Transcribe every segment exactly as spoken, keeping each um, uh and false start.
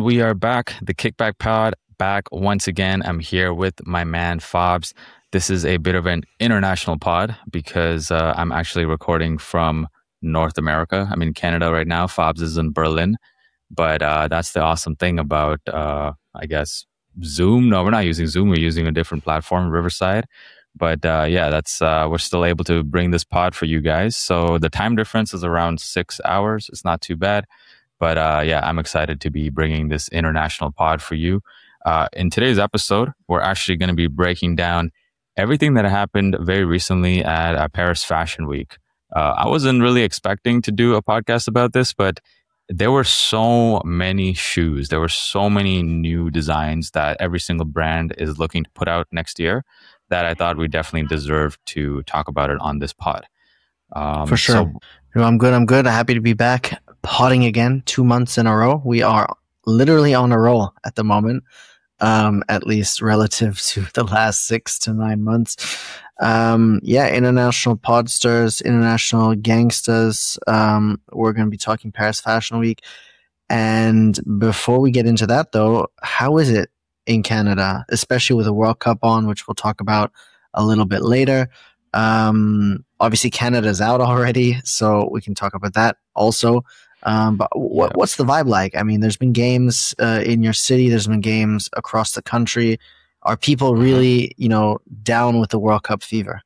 we are back, the Kickback Pod, back once again. I'm here with my man Fobs. This is a bit of an international pod because uh, I'm actually recording from North America. I'm in Canada right now. Fobs is in Berlin. But uh, that's the awesome thing about, uh, I guess, Zoom. No, we're not using Zoom. We're using a different platform, Riverside. But uh, yeah, that's uh, we're still able to bring this pod for you guys. So the time difference is around six hours. It's not too bad. But uh, yeah, I'm excited to be bringing this international pod for you. Uh, in today's episode, we're actually going to be breaking down everything that happened very recently at uh, Paris Fashion Week. Uh, I wasn't really expecting to do a podcast about this, but there were so many shoes. There were so many new designs that every single brand is looking to put out next year that I thought we definitely deserve to talk about it on this pod. Um, For sure. So, no, I'm good. I'm good. Happy to be back. Potting again, two months in a row. We are literally on a roll at the moment, um, at least relative to the last six to nine months. Um, yeah, international podsters, international gangsters. Um, we're going to be talking Paris Fashion Week. And before we get into that, though, how is it in Canada, especially with the World Cup on, which we'll talk about a little bit later? Um, obviously, Canada's out already, so we can talk about that also. Um, but what, what's the vibe like? I mean, there's been games uh, in your city. There's been games across the country. Are people really, you know, down with the World Cup fever?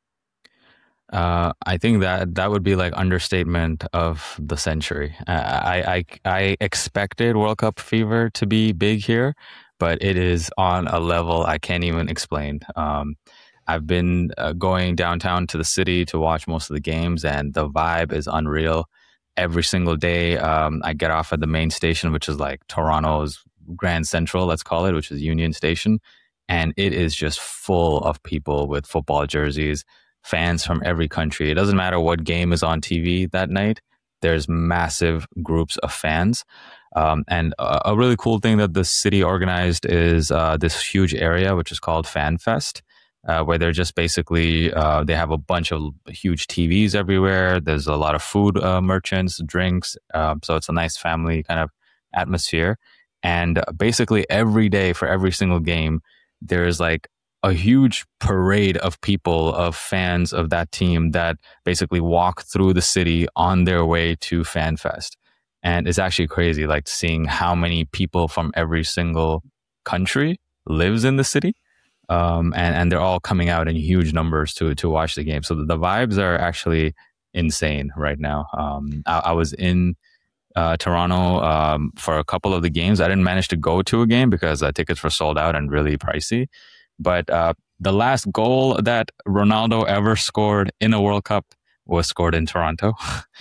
Uh, I think that that would be like understatement of the century. Uh, I, I I expected World Cup fever to be big here, but it is on a level I can't even explain. Um, I've been uh, going downtown to the city to watch most of the games, and the vibe is unreal. Every single day, um, I get off at the main station, which is like Toronto's Grand Central, let's call it, which is Union Station. And it is just full of people with football jerseys, fans from every country. It doesn't matter what game is on T V that night. There's massive groups of fans. Um, and a, a really cool thing that the city organized is uh, this huge area, which is called FanFest. Uh, where they're just basically, uh, they have a bunch of huge T Vs everywhere. There's a lot of food uh, merchants, drinks. Um, so it's a nice family kind of atmosphere. And basically every day for every single game, there's like a huge parade of people, of fans of that team that basically walk through the city on their way to FanFest. And it's actually crazy, like seeing how many people from every single country lives in the city. Um, and, and they're all coming out in huge numbers to to watch the game. So the, the vibes are actually insane right now. Um, I, I was in uh, Toronto um, for a couple of the games. I didn't manage to go to a game because uh, tickets were sold out and really pricey. But uh, the last goal that Ronaldo ever scored in a World Cup was scored in Toronto.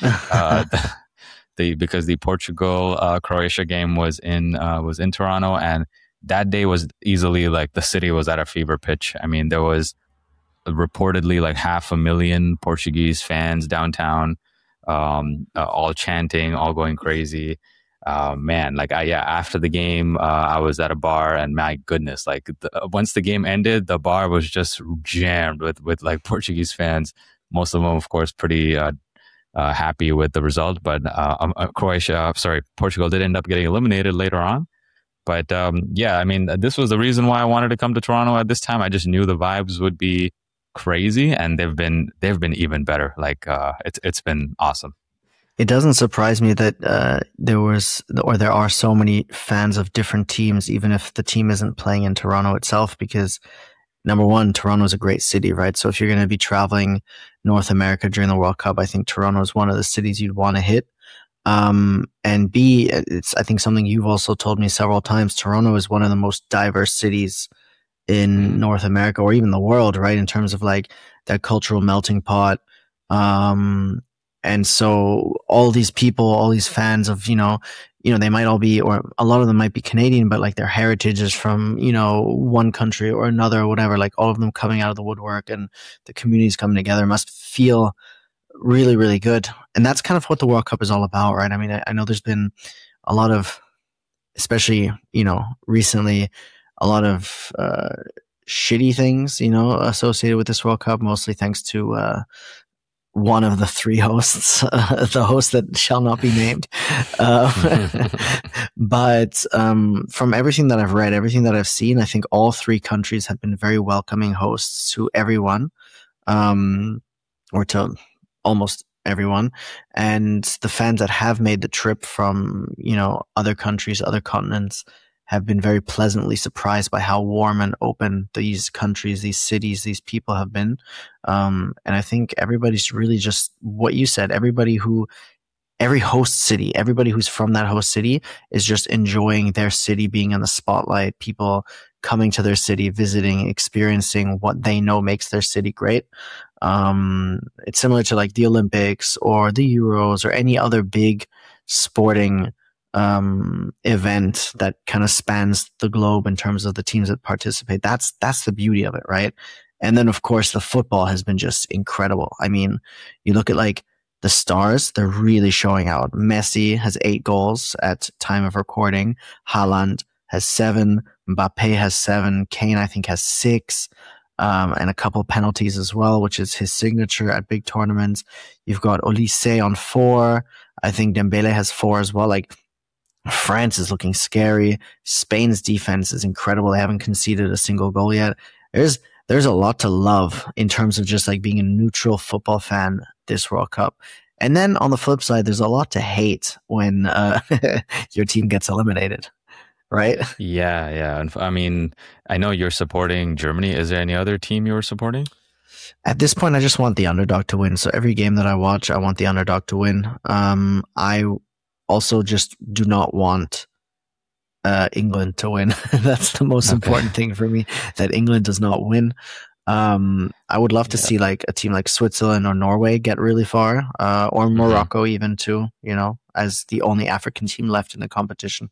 uh, the, the because the Portugal uh, Croatia game was in uh, was in Toronto, and that day was easily like the city was at a fever pitch. I mean, there was reportedly like half a million Portuguese fans downtown, um, uh, all chanting, all going crazy. Uh, man, like I, yeah, after the game, uh, I was at a bar, and my goodness, like the, once the game ended, the bar was just jammed with, with like Portuguese fans. Most of them, of course, pretty uh, uh, happy with the result, but uh, um, uh, Croatia, sorry, Portugal did end up getting eliminated later on. But um, yeah, I mean, this was the reason why I wanted to come to Toronto at this time. I just knew the vibes would be crazy, and they've been they've been even better. Like uh, it's it's been awesome. It doesn't surprise me that uh, there was or there are so many fans of different teams, even if the team isn't playing in Toronto itself. Because number one, Toronto is a great city, right? So if you're going to be traveling North America during the World Cup, I think Toronto is one of the cities you'd want to hit. Um, and B, it's, I think something you've also told me several times, Toronto is one of the most diverse cities in North America or even the world, right? In terms of like that cultural melting pot. Um, and so all these people, all these fans of, you know, you know, they might all be, or a lot of them might be Canadian, but like their heritage is from, you know, one country or another or whatever, like all of them coming out of the woodwork and the communities coming together must feel really, really good. And that's kind of what the World Cup is all about, right? I mean, I, I know there's been a lot of, especially, you know, recently, a lot of uh, shitty things, you know, associated with this World Cup, mostly thanks to uh, one of the three hosts, uh, the host that shall not be named. Uh, but um, from everything that I've read, everything that I've seen, I think all three countries have been very welcoming hosts to everyone, um, or to almost everyone. And the fans that have made the trip from, you know, other countries, other continents, have been very pleasantly surprised by how warm and open these countries, these cities, these people have been. Um, and I think everybody's really just what you said, everybody who, every host city, everybody who's from that host city is just enjoying their city being in the spotlight, people coming to their city, visiting, experiencing what they know makes their city great. Um, it's similar to like the Olympics or the Euros or any other big sporting um event that kind of spans the globe in terms of the teams that participate. That's that's the beauty of it, right? And then of course the football has been just incredible. I mean, you look at like the stars, they're really showing out. Messi has eight goals at time of recording. Haaland has seven. Mbappe has seven. Kane, I think, has six. Um, and a couple penalties as well, which is his signature at big tournaments. You've got Olise on four. I think Dembele has four as well. Like, France is looking scary. Spain's defense is incredible. They haven't conceded a single goal yet. There's there's a lot to love in terms of just like being a neutral football fan this World Cup. And then on the flip side, there's a lot to hate when uh, your team gets eliminated, right? Yeah, yeah. And I mean, I know you're supporting Germany. Is there any other team you were supporting? At this point, I just want the underdog to win. So every game that I watch, I want the underdog to win. Um, I also just do not want uh, England to win. That's the most okay. important thing for me, that England does not win. Um, I would love to yeah. see like a team like Switzerland or Norway get really far, uh, or Morocco mm-hmm. even too, you know, as the only African team left in the competition.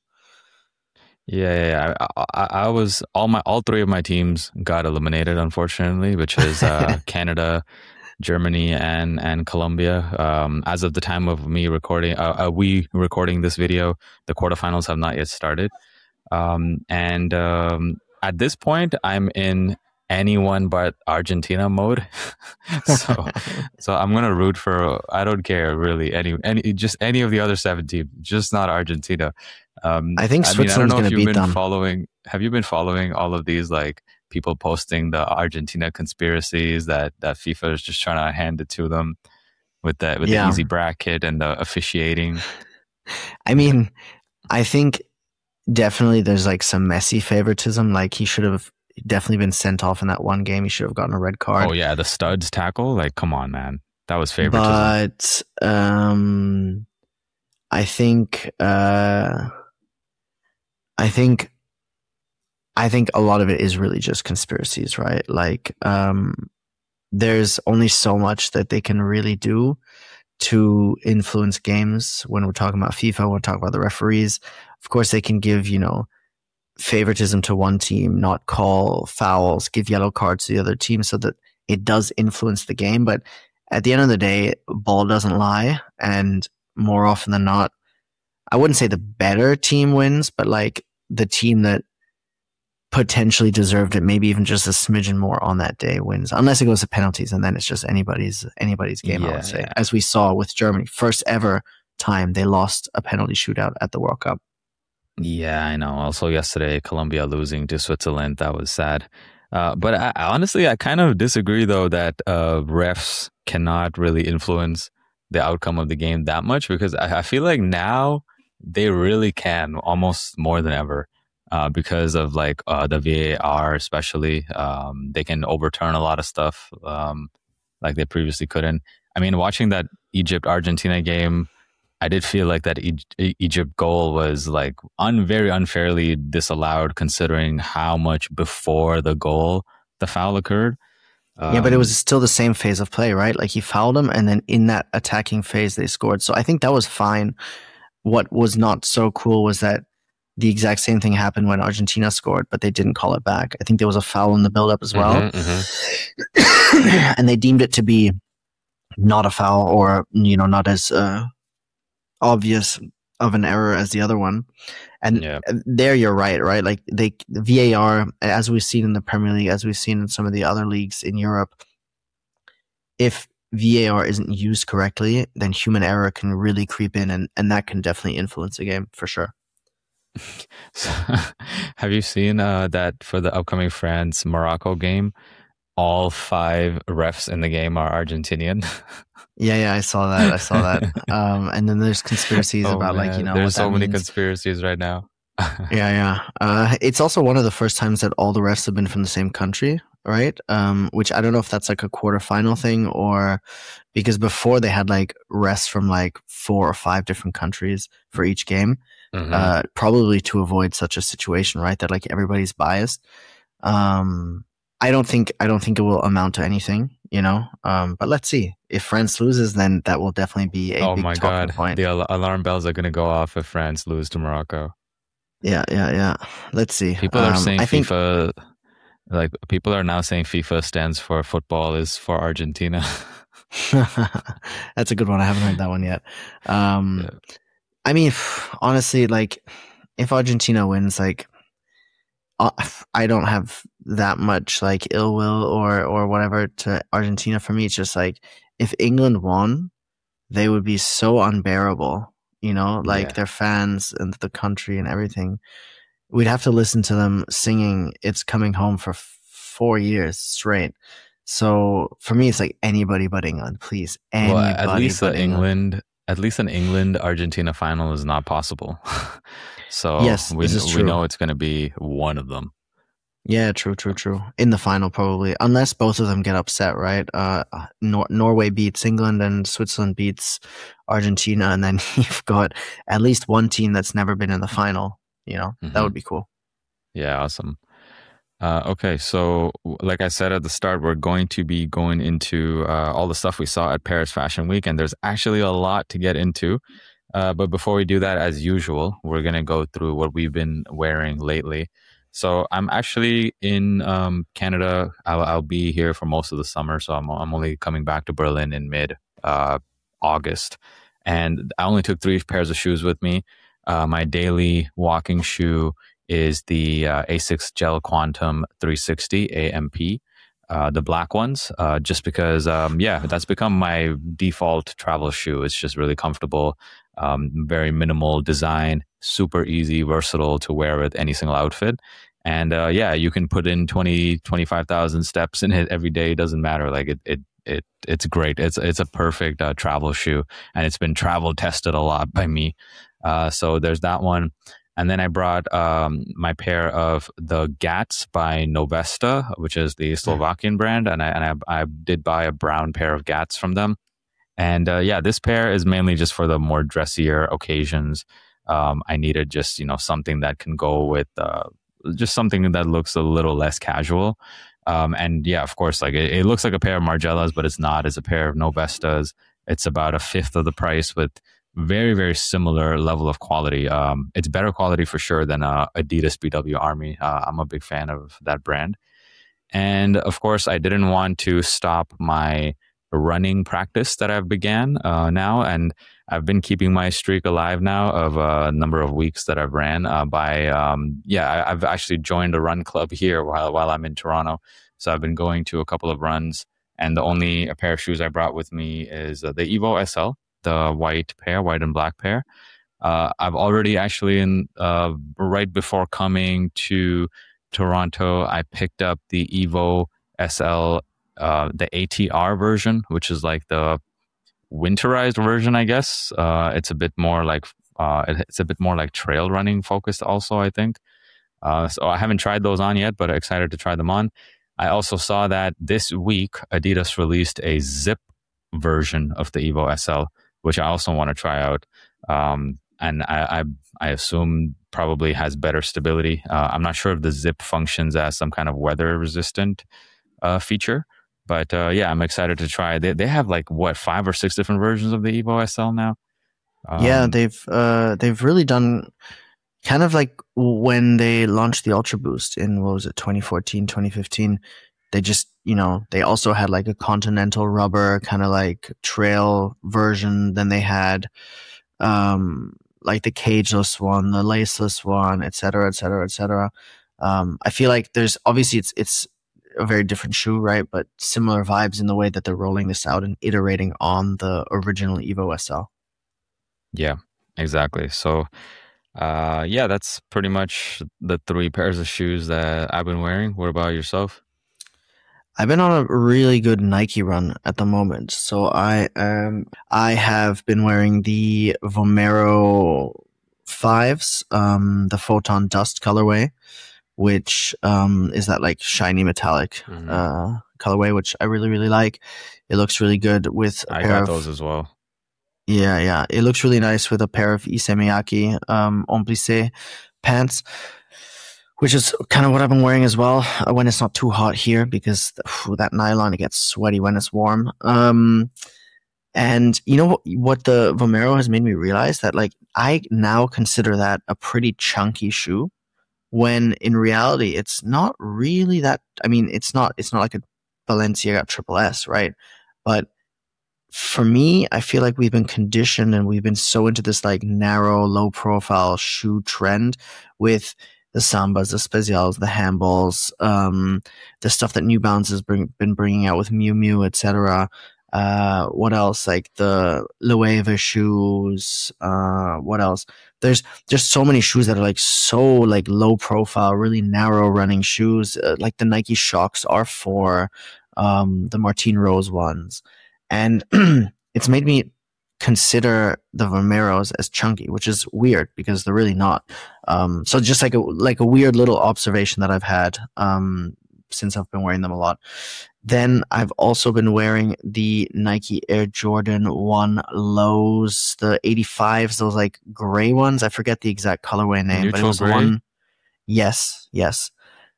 Yeah, yeah, yeah. I, I, I was all my all three of my teams got eliminated, unfortunately, which is uh, Canada, Germany, and and Colombia. Um, as of the time of me recording, uh, uh, we recording this video, the quarterfinals have not yet started. Um, and um, at this point, I'm in anyone but Argentina mode. so, so I'm gonna root for. I don't care really any any just any of the other seven teams, just not Argentina. Um, I think Switzerland's going to beat them. Following, have you been following all of these like people posting the Argentina conspiracies that, that FIFA is just trying to hand it to them with that with yeah. the easy bracket and the officiating? I mean, I think definitely there's like some Messi favoritism. Like he should have definitely been sent off in that one game. He should have gotten a red card. Oh yeah, the studs tackle. Like, come on, man, that was favoritism. But um, I think. Uh, I think, I think a lot of it is really just conspiracies, right? Like, um, there's only so much that they can really do to influence games. When we're talking about FIFA, when we're talking about the referees, of course, they can give, you know, favoritism to one team, not call fouls, give yellow cards to the other team so that it does influence the game. But at the end of the day, ball doesn't lie. And more often than not, I wouldn't say the better team wins, but like, the team that potentially deserved it, maybe even just a smidgen more on that day, wins, unless it goes to penalties, and then it's just anybody's anybody's game. Yeah, I would say, yeah. as we saw with Germany, first ever time they lost a penalty shootout at the World Cup. Yeah, I know. Also, yesterday, Colombia losing to Switzerland, that was sad. Uh, but I, honestly, I kind of disagree though that uh, refs cannot really influence the outcome of the game that much, because I, I feel like now they really can, almost more than ever, uh, because of like uh, the V A R especially. Um, they can overturn a lot of stuff um, like they previously couldn't. I mean, watching that Egypt-Argentina game, I did feel like that e- Egypt goal was like un- very unfairly disallowed, considering how much before the goal the foul occurred. Um, yeah, but it was still the same phase of play, right? Like he fouled him, and then in that attacking phase, they scored. So I think that was fine. What was not so cool was that the exact same thing happened when Argentina scored, but they didn't call it back. I think there was a foul in the build-up as well. Mm-hmm, mm-hmm. And they deemed it to be not a foul, or, you know, not as uh, obvious of an error as the other one. And yeah. there you're right, right? Like they, the V A R, as we've seen in the Premier League, as we've seen in some of the other leagues in Europe, if V A R isn't used correctly, then human error can really creep in, and, and that can definitely influence a game for sure. So, have you seen uh, that for the upcoming France Morocco game, all five refs in the game are Argentinian? Yeah, yeah, I saw that. I saw that. Um, and then there's conspiracies Oh about like you man, know there's what so that many means. conspiracies right now. Yeah, yeah. Uh, it's also one of the first times that all the refs have been from the same country, right? Um, which I don't know if that's like a quarterfinal thing or because before they had like refs from like four or five different countries for each game, hmm uh, probably to avoid such a situation, right? That like everybody's biased. Um, I don't think I don't think it will amount to anything, you know. Um, but let's see. If France loses, then that will definitely be a Oh big my talking God, point. the al- alarm bells are gonna go off if France lose to Morocco. Yeah, yeah, yeah. Let's see. People are Um, saying I think FIFA, like people are now saying FIFA stands for football is for Argentina. that's a good one. I haven't heard that one yet. Um, Yeah. I mean, honestly, like if Argentina wins, like uh, I don't have that much like ill will or or whatever to Argentina. For me, it's just like if England won, they would be so unbearable. You know, like Yeah. their fans and the country and everything. We'd have to listen to them singing "It's Coming Home" for f- four years straight. So for me, it's like anybody but England, please, Well, at anybody least the but England. England, at least an England Argentina final is not possible. So Yes, we this is we true. know it's going to be one of them. Yeah, true, true, true. In the final, probably, unless both of them get upset, right? Uh, Nor- Norway beats England and Switzerland beats Argentina, and then you've got at least one team that's never been in the final. You know, that hmm would be cool. Yeah, awesome. Uh, okay, so like I said at the start, we're going to be going into uh, all the stuff we saw at Paris Fashion Week, and there's actually a lot to get into. Uh, but before we do that, as usual, we're going to go through what we've been wearing lately. So I'm actually in um, Canada. I'll, I'll be here for most of the summer, so I'm, I'm only coming back to Berlin in mid uh, August. And I only took three pairs of shoes with me. Uh, my daily walking shoe is the uh, Asics Gel Quantum three sixty A M P, uh, the black ones, uh, just because, um, yeah, that's become my default travel shoe. It's just really comfortable, um, very minimal design, super easy, versatile to wear with any single outfit. And uh, yeah, you can put in twenty, twenty-five thousand steps in it every day. It doesn't matter. Like it, it, it, it's great. It's, it's a perfect uh, travel shoe, and it's been travel tested a lot by me. Uh, so there's that one. And then I brought um, my pair of the Gats by Novesta, which is the Slovakian brand, and I and I, I did buy a brown pair of Gats from them. And uh, yeah, this pair is mainly just for the more dressier occasions. Um, I needed just you know something that can go with uh, just something that looks a little less casual. Um, and yeah, of course, like it, it looks like a pair of Margellas, but it's not. It's a pair of Novestas. It's about a fifth of the price with very very similar level of quality. Um, it's better quality for sure than uh, Adidas B W Army. Uh, I'm a big fan of that brand, and of course, I didn't want to stop my running practice that I've began uh, now, and I've been keeping my streak alive now of a number of weeks that I've ran uh, by um, yeah I, I've actually joined a run club here while while I'm in Toronto, so I've been going to a couple of runs, and the only a pair of shoes I brought with me is uh, the Evo S L, the white pair, white and black pair. Uh, I've already actually in uh, right before coming to Toronto, I picked up the Evo S L, uh, the A T R version, which is like the winterized version, I guess. Uh, it's a bit more like uh, it's a bit more like trail running focused, also, I think. Uh, so I haven't tried those on yet, but excited to try them on. I also saw that this week Adidas released a zip version of the Evo S L, which I also want to try out. Um, and I, I, I assume probably has better stability. Uh, I'm not sure if the zip functions as some kind of weather resistant uh, feature, but uh, yeah, I'm excited to try. They they have like what five or six different versions of the Evo S L now. Yeah, Um, they've uh, they've really done kind of like when they launched the Ultra Boost in what was it twenty fourteen, twenty fifteen. They just you know they also had like a continental rubber kind of like trail version. Then they had um like the cageless one, the laceless one, et cetera, et cetera, et cetera. Um, I feel like there's obviously it's it's a very different shoe, right? But similar vibes in the way that they're rolling this out and iterating on the original Evo S L. Yeah, exactly. So, uh, yeah, that's pretty much the three pairs of shoes that I've been wearing. What about yourself? I've been on a really good Nike run at the moment. So I um I have been wearing the Vomero fives, um, the Photon Dust colorway, which um is that like shiny metallic hmm uh colorway, which I really really like. It looks really good with a I pair got of those as well. yeah yeah. It looks really nice with a pair of Issey Miyake um en plissé pants, which is kind of what I've been wearing as well uh, when it's not too hot here because phew, that nylon it gets sweaty when it's warm. Um, and you know what, what the Vomero has made me realize that like I now consider that a pretty chunky shoe when in reality it's not really that. I mean, it's not it's not like a Balenciaga Triple S, right? But for me, I feel like we've been conditioned and we've been so into this like narrow, low profile shoe trend with the Sambas, the Spezials, the handballs, um, the stuff that New Balance has bring, been bringing out with Miu Miu, et cetera. Uh, what else? Like the Loewe shoes. Uh, what else? There's just so many shoes that are like so like low profile, really narrow running shoes. Uh, like the Nike Shocks R four, um, the Martine Rose ones. And it's made me consider the Vomeros as chunky, which is weird because they're really not. Um, so just like a like a weird little observation that I've had um, since I've been wearing them a lot. Then I've also been wearing the Nike Air Jordan one Lows, the eighty-fives, those like gray ones. I forget the exact colorway name, but it Neutral was the gray? one. Yes, yes.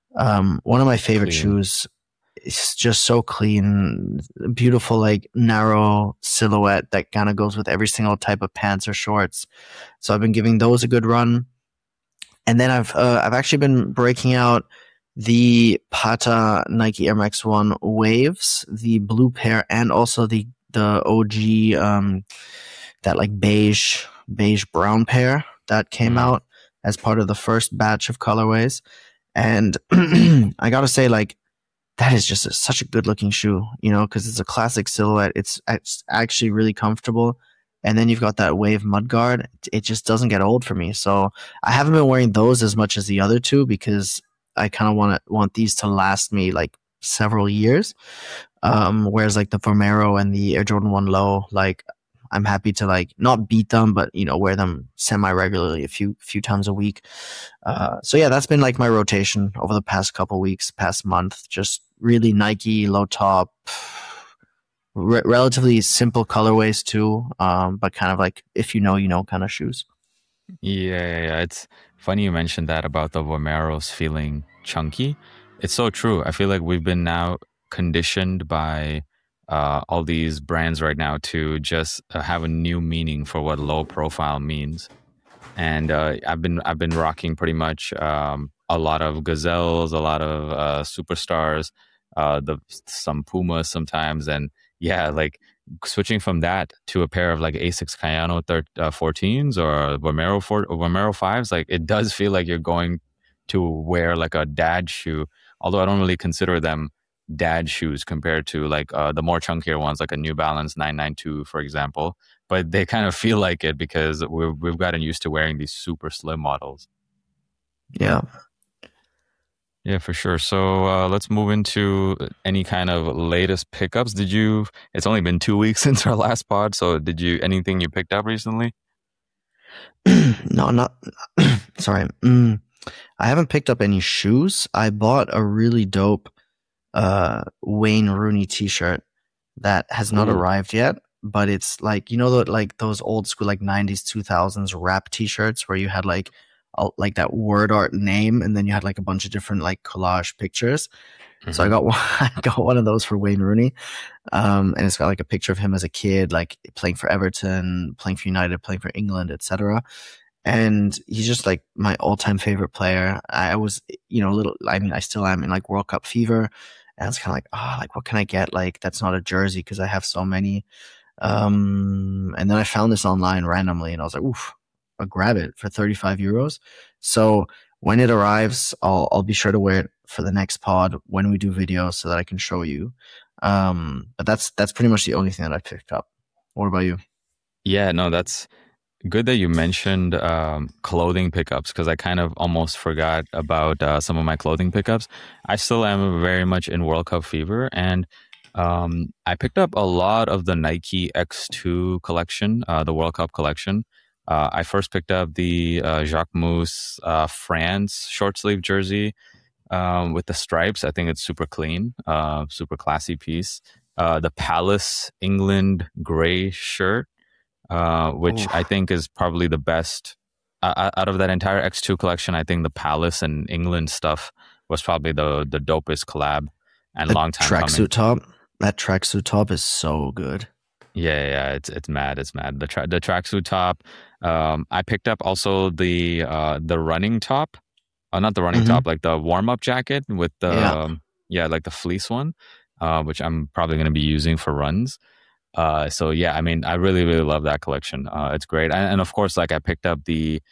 Um, one of my favorite Clean. shoes. It's just so clean, beautiful, like narrow silhouette that kind of goes with every single type of pants or shorts. So I've been giving those a good run, and then I've uh, I've actually been breaking out the Pata Nike Air Max One Waves, the blue pair, and also the the O G um that like beige beige brown pair that came Mm. out as part of the first batch of colorways. And I gotta say, like, that is just a, such a good looking shoe, you know, because it's a classic silhouette. It's, it's actually really comfortable. And then you've got that wave mudguard. It, it just doesn't get old for me. So I haven't been wearing those as much as the other two because I kind of want to want these to last me like several years. Um, whereas like the Vomero and the Air Jordan one Low, like I'm happy to like not beat them, but you know, wear them semi regularly a few few times a week. Uh, so yeah, that's been like my rotation over the past couple weeks, past month. Just really Nike low top, re- relatively simple colorways too, um, but kind of like if you know, you know, kind of shoes. Yeah, yeah, yeah. It's funny you mentioned that about the Vomeros feeling chunky. It's so true. I feel like we've been now conditioned by uh, all these brands right now to just uh, have a new meaning for what low profile means. And uh, I've been I've been rocking pretty much um, a lot of Gazelles, a lot of uh, Superstars, uh, the some Pumas sometimes, and yeah, like switching from that to a pair of like Asics Kayano thir- uh, fourteens or Vomero four, Vomero fives, like it does feel like you're going to wear like a dad shoe. Although I don't really consider them dad shoes compared to like uh, the more chunkier ones, like a New Balance nine ninety-two, for example. But they kind of feel like it because we've we've gotten used to wearing these super slim models. Yeah. Yeah, for sure. So uh, let's move into any kind of latest pickups. Did you? It's only been two weeks since our last pod, so did you anything you picked up recently? No, not sorry. Mm, I haven't picked up any shoes. I bought a really dope uh Wayne Rooney t-shirt that has not Ooh. arrived yet, but it's like, you know, the, like those old school like nineties two thousands rap t-shirts where you had like a, like that word art name and then you had like a bunch of different like collage pictures. So I Mhm. got one, I got one of those for Wayne Rooney. Um, and it's got like a picture of him as a kid, like playing for Everton, playing for United, playing for England, et cetera. And he's just like my all-time favorite player. I was, you know, a little, I mean, I still am in like World Cup fever. And it's kind of like, ah, oh, like what can I get? Like that's not a jersey because I have so many. Um, and then I found this online randomly and I was like, oof, I'll grab it for thirty-five euros. So when it arrives, I'll, I'll be sure to wear it for the next pod when we do videos so that I can show you. Um, but that's that's pretty much the only thing that I picked up. What about you? Yeah, no, that's good that you mentioned um, clothing pickups because I kind of almost forgot about uh, some of my clothing pickups. I still am very much in World Cup fever, and um, I picked up a lot of the Nike X two collection, uh, the World Cup collection. Uh, I first picked up the uh, Jacques Mousse uh, France short sleeve jersey um, with the stripes. I think it's super clean, uh, super classy piece. Uh, the Palace England gray shirt, uh, which I Oof. think is probably the best uh, out of that entire X two collection. I think the Palace and England stuff was probably the the dopest collab and The long time coming. tracksuit top, that tracksuit top is so good. Yeah, yeah, it's it's mad, it's mad. The tra- the tracksuit top. Um, I picked up also the uh the running top, uh, not the running Hmm. top, like the warm up jacket with the Yeah, um, yeah, like the fleece one, uh, which I'm probably gonna be using for runs. Uh, so yeah, I mean, I really, really love that collection. Uh, it's great, and, and of course, like I picked up the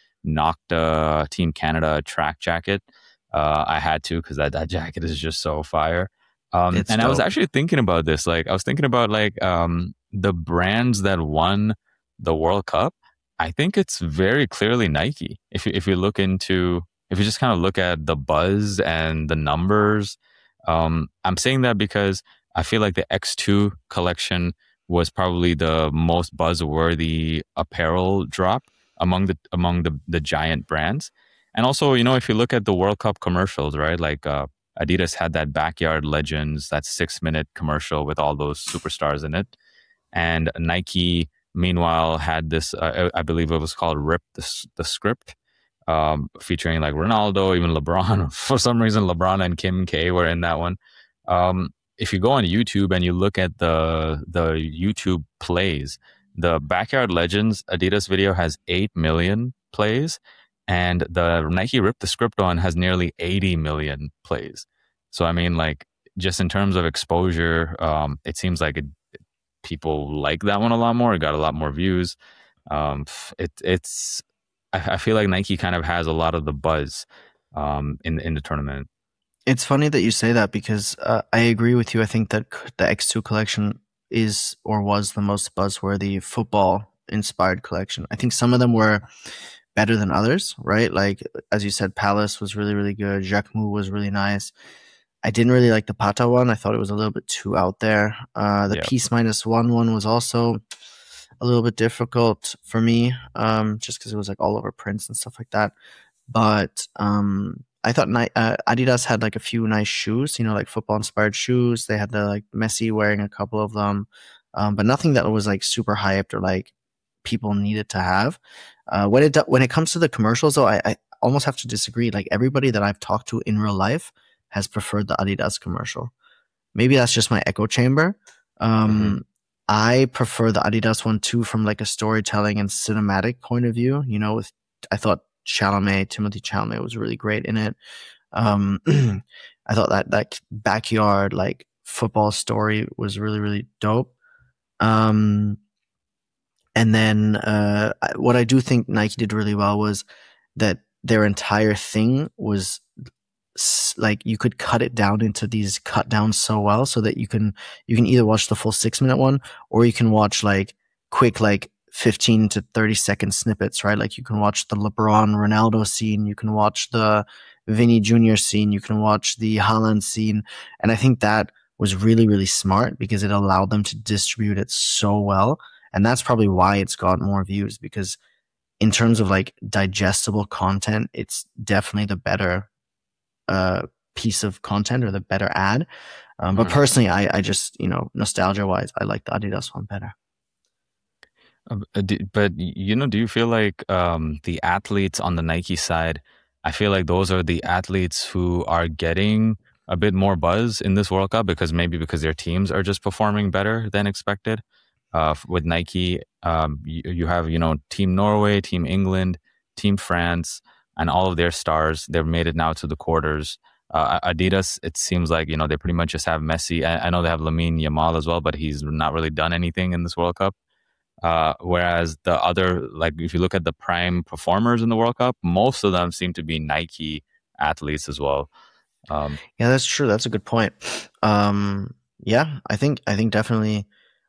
Nocta Team Canada track jacket. Uh, I had to because that that jacket is just so fire. Um, it's and I was dope. actually thinking about this. Like, I was thinking about like um the brands that won the World Cup. I think it's very clearly Nike. If you if you look into if you just kind of look at the buzz and the numbers, um, I'm saying that because I feel like the X two collection was probably the most buzzworthy apparel drop among the among the the giant brands. And also, you know, if you look at the World Cup commercials, right? Like uh, Adidas had that Backyard Legends, that six minute commercial with all those superstars in it, and Nike, meanwhile, had this. Uh, I believe it was called Rip the the Script. Um, featuring like Ronaldo, even LeBron. For some reason, LeBron and Kim K were in that one. Um, if you go on YouTube and you look at the the YouTube plays, the Backyard Legends Adidas video has eight million plays, and the Nike Rip the Script on has nearly eighty million plays. So I mean, like just in terms of exposure, um, it seems like it, people like that one a lot more. It got a lot more views. Um, it it's I, I feel like Nike kind of has a lot of the buzz um, in in the tournament. It's funny that you say that because uh, I agree with you. I think that c- the X two collection is or was the most buzzworthy football inspired collection. I think some of them were better than others, right? Like, as you said, Palace was really, really good. Jacquemus was really nice. I didn't really like the Pata one. I thought it was a little bit too out there. Uh, the Yeah, Peace Minus One one was also a little bit difficult for me, um, just because it was like all over prints and stuff like that. But um, I thought Ni- uh, Adidas had like a few nice shoes, you know, like football inspired shoes. They had the like Messi wearing a couple of them, um, but nothing that was like super hyped or like people needed to have. Uh, when it do- when it comes to the commercials, though, I, I almost have to disagree. Like everybody that I've talked to in real life has preferred the Adidas commercial. Maybe that's just my echo chamber. hmm Um, I prefer the Adidas one too from like a storytelling and cinematic point of view. You know, with I thought Chalamet, Timothy Chalamet was really great in it. Um, I thought that that backyard like football story was really really dope. Um, and then uh, what I do think Nike did really well was that their entire thing was like you could cut it down into these cut downs so well so that you can you can either watch the full six minute one or you can watch like quick like fifteen to thirty second snippets, right? Like you can watch the LeBron Ronaldo scene, you can watch the Vinny Junior scene, you can watch the Haaland scene. And I think that was really, really smart because it allowed them to distribute it so well. And that's probably why it's got more views because in terms of like digestible content, it's definitely the better uh, piece of content or the better ad. Um, but hmm personally, I, I just, you know, nostalgia wise, I like the Adidas one better. But you know, do you feel like um, the athletes on the Nike side? I feel like those are the athletes who are getting a bit more buzz in this World Cup because maybe because their teams are just performing better than expected. Uh, with Nike, um, you, you have, you know, Team Norway, Team England, Team France, and all of their stars. They've made it now to the quarters. Uh, Adidas, it seems like, you know, they pretty much just have Messi. I, I know they have Lamine Yamal as well, but he's not really done anything in this World Cup. Uh, whereas the other, like if you look at the prime performers in the World Cup, most of them seem to be Nike athletes as well. Um, Yeah, that's true. That's a good point. Um, yeah, I think I think definitely.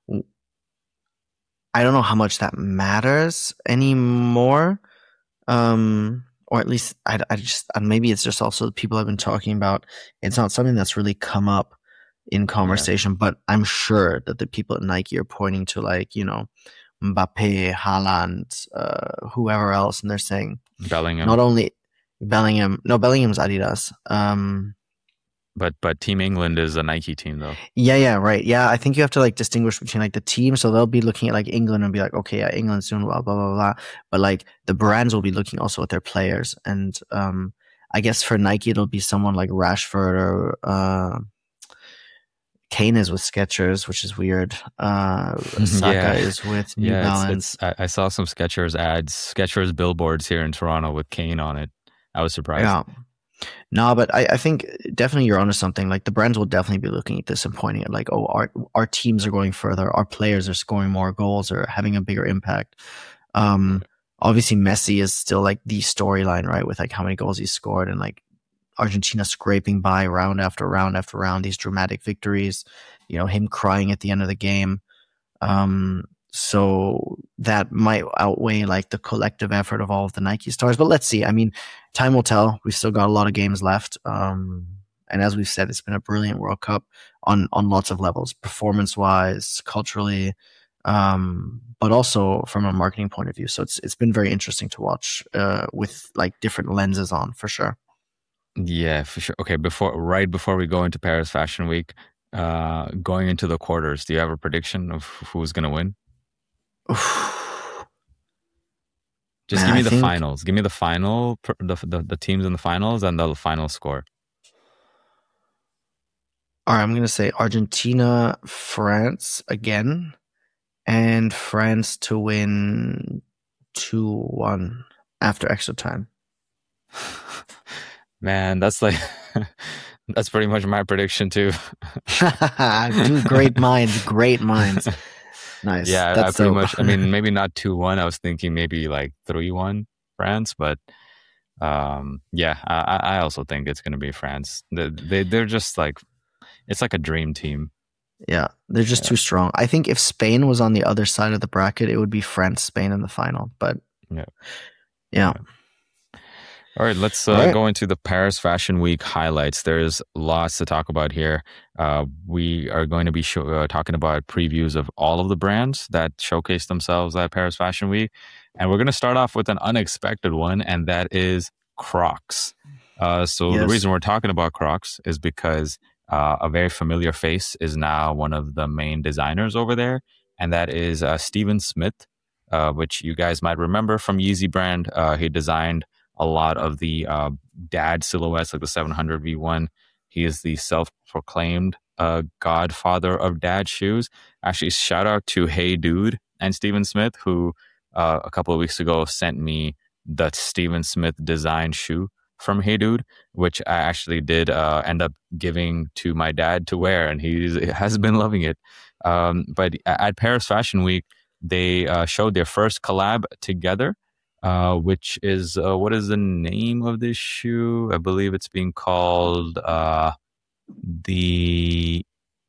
I don't know how much that matters anymore. Um, or at least I, I just maybe it's just also the people I've been talking about. It's not something that's really come up in yeah, conversation, but I'm sure that the people at Nike are pointing to like you know Mbappe, Haaland, uh, whoever else, and they're saying Bellingham. not only Bellingham, no Bellingham's Adidas. Um, But but Team England is a Nike team though. Yeah, yeah, right. Yeah, I think you have to like distinguish between like the team. So they'll be looking at like England and be like, okay, yeah, England's doing blah blah blah blah. But like the brands will be looking also at their players, and um, I guess for Nike it'll be someone like Rashford or uh, Kane is with Skechers, which is weird. Uh, Saka Yeah, is with New yeah. It's it's. Balance. I, I saw some Skechers ads, Skechers billboards here in Toronto with Kane on it. I was surprised. Yeah. No, but I, I think definitely you're onto something. Like the brands will definitely be looking at this and pointing at like, oh, our our teams are going further, our players are scoring more goals or having a bigger impact. Um, obviously Messi is still like the storyline, right? With like how many goals he's scored and like Argentina scraping by round after round after round, these dramatic victories, you know, him crying at the end of the game. Um, so that might outweigh like the collective effort of all of the Nike stars. But let's see. I mean, time will tell. We've still got a lot of games left. Um, and as we've said, it's been a brilliant World Cup on on lots of levels, performance wise, culturally, um, but also from a marketing point of view. So it's it's been very interesting to watch uh, with like different lenses on for sure. Yeah, for sure. Okay, before right before we go into Paris Fashion Week, uh, going into the quarters, do you have a prediction of who's going to win? Just Man, give me I the think finals. Give me the final, the, the the teams in the finals and the final score. all right, I'm going to say Argentina, France again, and France to win two one after extra time. Man, that's like that's pretty much my prediction too. Two great minds, great minds. Nice. Yeah, I, I That's pretty so. much. I mean, maybe not two one. I was thinking maybe like three one France, but um, yeah, I, I also think it's going to be France. They, they they're just like it's like a dream team. Yeah, they're just Yeah. too strong. I think if Spain was on the other side of the bracket, it would be France, Spain in the final. But Yeah. yeah. All right, let's uh, right. go into the Paris Fashion Week highlights. There's lots to talk about here. Uh, we are going to be show, uh, talking about previews of all of the brands that showcase themselves at Paris Fashion Week. And we're going to start off with an unexpected one, and that is Crocs. Uh, so yes. The reason we're talking about Crocs is because uh, a very familiar face is now one of the main designers over there, and that is uh, Steven Smith, uh, which you guys might remember from Yeezy brand. Uh, he designed a lot of the uh, dad silhouettes, like the seven hundred V one. He is the self-proclaimed uh, godfather of dad shoes. Actually, shout out to Hey Dude and Steven Smith, who uh, a couple of weeks ago sent me the Steven Smith design shoe from Hey Dude, which I actually did uh, end up giving to my dad to wear, and he has been loving it. Um, but at Paris Fashion Week, they uh, showed their first collab together. Uh, which is, uh, what is the name of this shoe? I believe it's being called uh, the,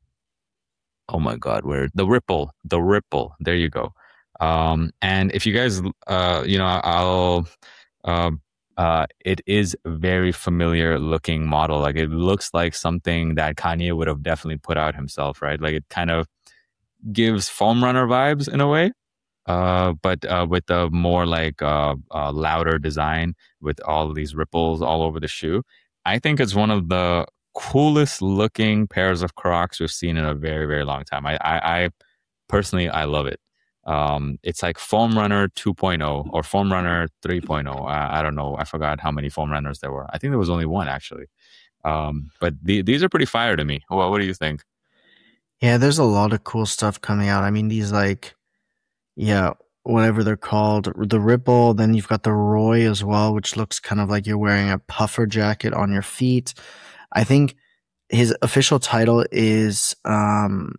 oh my God, where? The Ripple. The Ripple. There you go. Um, and if you guys, uh, you know, I'll, uh, uh, it is a very familiar looking model. Like it looks like something that Kanye would have definitely put out himself, right? Like it kind of gives Foam Runner vibes in a way. Uh, but uh, with a more like uh, uh, louder design with all of these ripples all over the shoe. I think it's one of the coolest looking pairs of Crocs we've seen in a very, very long time. I, I, I personally, I love it. Um, it's like Foam Runner two point oh or Foam Runner three point oh. I, I don't know. I forgot how many Foam Runners there were. I think there was only one actually. Um, but the, these are pretty fire to me. Well, what do you think? Yeah, there's a lot of cool stuff coming out. I mean, these like, yeah, whatever they're called, the Ripple. Then you've got the Roy as well, which looks kind of like you're wearing a puffer jacket on your feet. I think his official title is um,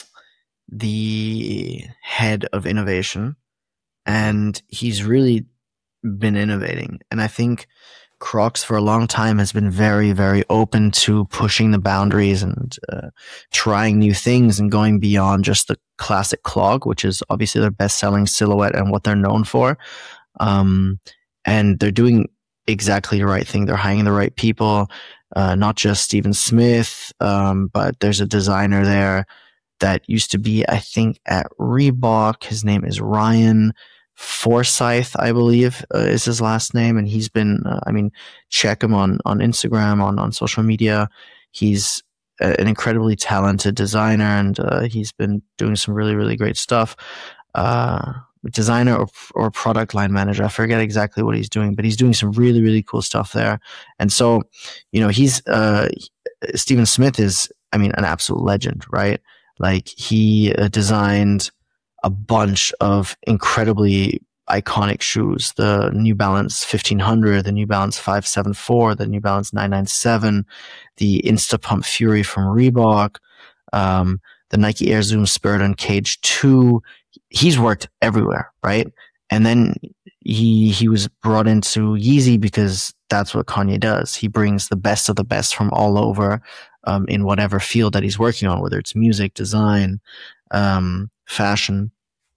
the head of innovation, and he's really been innovating. And I think Crocs for a long time has been very, very open to pushing the boundaries and uh, trying new things and going beyond just the classic clog, which is obviously their best-selling silhouette and what they're known for. Um, and they're doing exactly the right thing. They're hiring the right people, uh, not just Stephen Smith, um, but there's a designer there that used to be, I think, at Reebok. His name is Ryan Forsyth, I believe, uh, is his last name. And he's been, uh, I mean, check him on, on Instagram, on, on social media. He's a, an incredibly talented designer, and uh, he's been doing some really, really great stuff. Uh, designer or, or product line manager. I forget exactly what he's doing, but he's doing some really, really cool stuff there. And so, you know, he's, uh, Stephen Smith is, I mean, an absolute legend, right? Like, he uh, designed a bunch of incredibly iconic shoes: the New Balance fifteen hundred, the New Balance five seventy-four, the New Balance nine ninety-seven, the Instapump Fury from Reebok, um, the Nike Air Zoom Spirit Uncaged two. He's worked everywhere, right? And then he he was brought into Yeezy because that's what Kanye does. He brings the best of the best from all over, um, in whatever field that he's working on, whether it's music, design, um, fashion.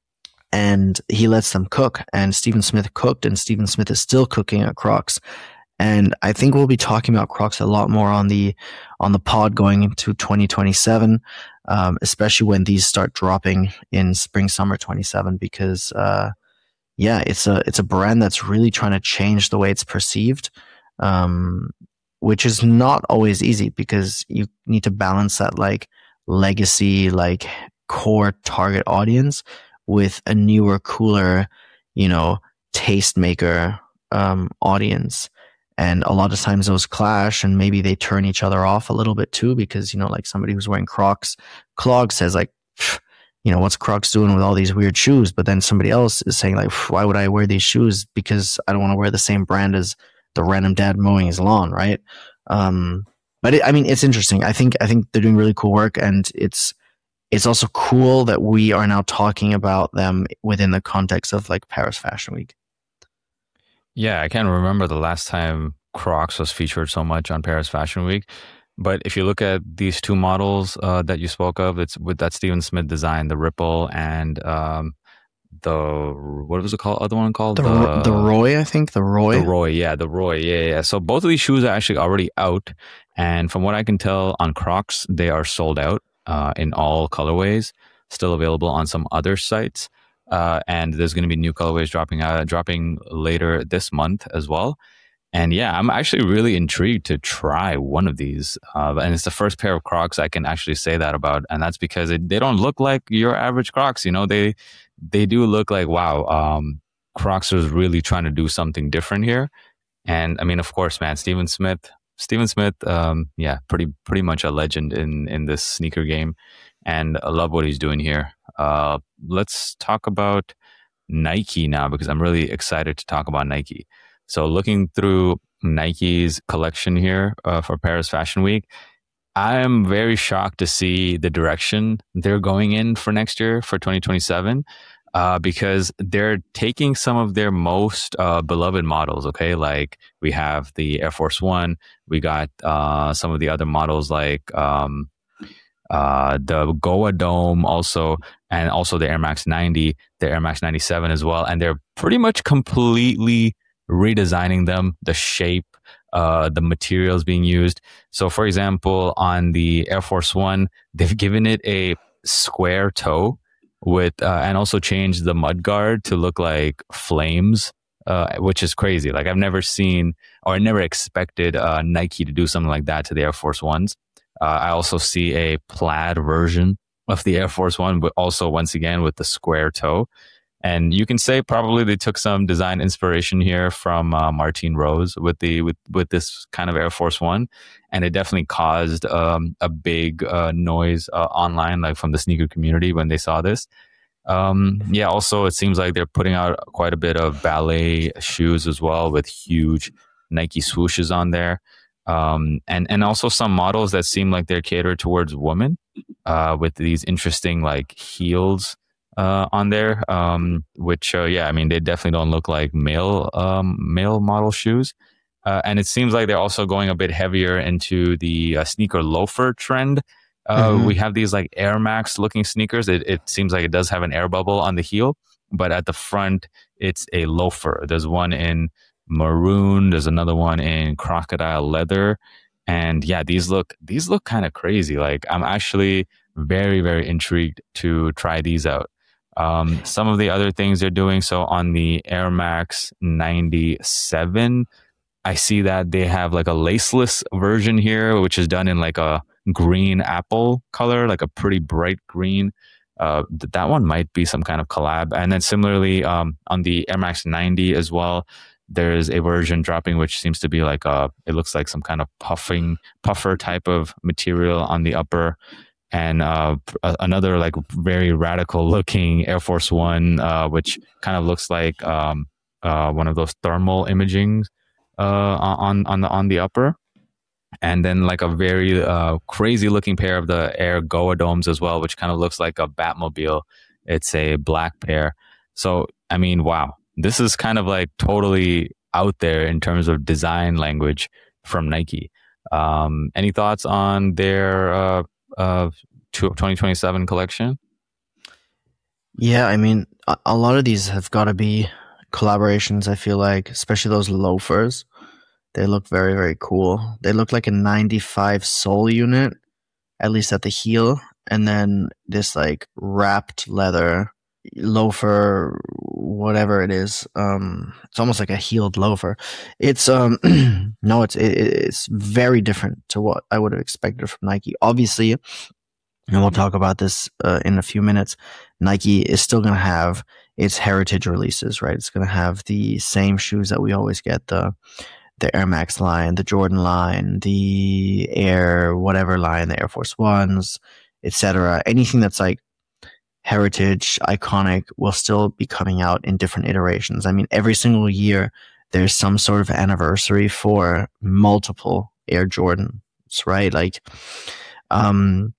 And he lets them cook. And Stephen Smith cooked, and Stephen Smith is still cooking at Crocs. And I think we'll be talking about Crocs a lot more on the on the pod going into twenty twenty-seven, um, especially when these start dropping in spring summer twenty-seven. Because uh, yeah, it's a it's a brand that's really trying to change the way it's perceived, um, which is not always easy, because you need to balance that like legacy, like core target audience with a newer, cooler, you know, tastemaker um, audience. And a lot of times those clash, and maybe they turn each other off a little bit too, because, you know, like somebody who's wearing Crocs, clog says like, you know, what's Crocs doing with all these weird shoes? But then somebody else is saying like, why would I wear these shoes? Because I don't want to wear the same brand as the random dad mowing his lawn, right? Um, but it, I mean, it's interesting. I think I think they're doing really cool work, and it's it's also cool that we are now talking about them within the context of like Paris Fashion Week. Yeah, I can't remember the last time Crocs was featured so much on Paris Fashion Week. But if you look at these two models uh, that you spoke of, it's with that Stephen Smith design, the Ripple and um, the, what was it called? Other one called? The, the, the Roy, I think. The Roy. The Roy, yeah, the Roy. Yeah, yeah. So both of these shoes are actually already out. And from what I can tell on Crocs, they are sold out uh, in all colorways, still available on some other sites. Uh, and there's going to be new colorways dropping out, dropping later this month as well. And yeah, I'm actually really intrigued to try one of these. Uh, and it's the first pair of Crocs I can actually say that about. And that's because it, they don't look like your average Crocs. You know, they they do look like, wow, um, Crocs was really trying to do something different here. And I mean, of course, man, Stephen Smith, Stephen Smith, um, yeah, pretty pretty much a legend in, in this sneaker game. And I love what he's doing here. Uh, let's talk about Nike now, because I'm really excited to talk about Nike. So looking through Nike's collection here uh, for Paris Fashion Week, I am very shocked to see the direction they're going in for next year, for twenty twenty-seven, uh, because they're taking some of their most uh, beloved models, okay? Like we have the Air Force One, we got uh, some of the other models like um, uh, the Goa Dome also, and also the Air Max ninety, the Air Max ninety-seven as well. And they're pretty much completely redesigning them, the shape, uh, the materials being used. So for example, on the Air Force One, they've given it a square toe with, uh, and also changed the mudguard to look like flames, uh, which is crazy. Like I've never seen, or I never expected uh, Nike to do something like that to the Air Force Ones. Uh, I also see a plaid version of the Air Force One, but also once again with the square toe. And you can say probably they took some design inspiration here from uh, Martine Rose with the with with this kind of Air Force One, and it definitely caused um, a big uh, noise uh, online, like from the sneaker community when they saw this. Um, yeah, also it seems like they're putting out quite a bit of ballet shoes as well, with huge Nike swooshes on there, um, and and also some models that seem like they're catered towards women, uh, with these interesting like heels Uh, on there, um, which, uh, yeah, I mean, they definitely don't look like male um, male model shoes. Uh, and it seems like they're also going a bit heavier into the uh, sneaker loafer trend. Uh, Mm-hmm. we have these like Air Max looking sneakers. It, it seems like it does have an air bubble on the heel, but at the front, it's a loafer. There's one in maroon. There's another one in crocodile leather. And yeah, these look, these look kind of crazy. Like I'm actually very, very intrigued to try these out. Um, some of the other things they're doing. So on the Air Max ninety-seven, I see that they have like a laceless version here, which is done in like a green apple color, like a pretty bright green. Uh, that one might be some kind of collab. And then similarly, um, on the Air Max ninety as well, there's a version dropping which seems to be like a, it looks like some kind of puffing, puffer type of material on the upper. And uh, another like very radical looking Air Force One, uh, which kind of looks like um, uh, one of those thermal imaging uh, on on the on the upper, and then like a very uh, crazy looking pair of the Air Goa Domes as well, which kind of looks like a Batmobile. It's a black pair. So I mean, wow, this is kind of like totally out there in terms of design language from Nike. Um, any thoughts on their uh, uh, twenty twenty-seven collection? Yeah, I mean, a, a lot of these have got to be collaborations, I feel like, especially those loafers. They look very, very cool. They look like a ninety-five sole unit, at least at the heel, and then this like wrapped leather loafer, whatever it is. Um, it's almost like a heeled loafer. It's um, no, it's it, it's very different to what I would have expected from Nike. Obviously, and we'll talk about this uh, in a few minutes. Nike is still going to have its heritage releases, right? It's going to have the same shoes that we always get, the the Air Max line, the Jordan line, the Air whatever line, the Air Force Ones, et cetera. Anything that's like heritage, iconic, will still be coming out in different iterations. I mean, every single year there's some sort of anniversary for multiple Air Jordans, right? Like, um,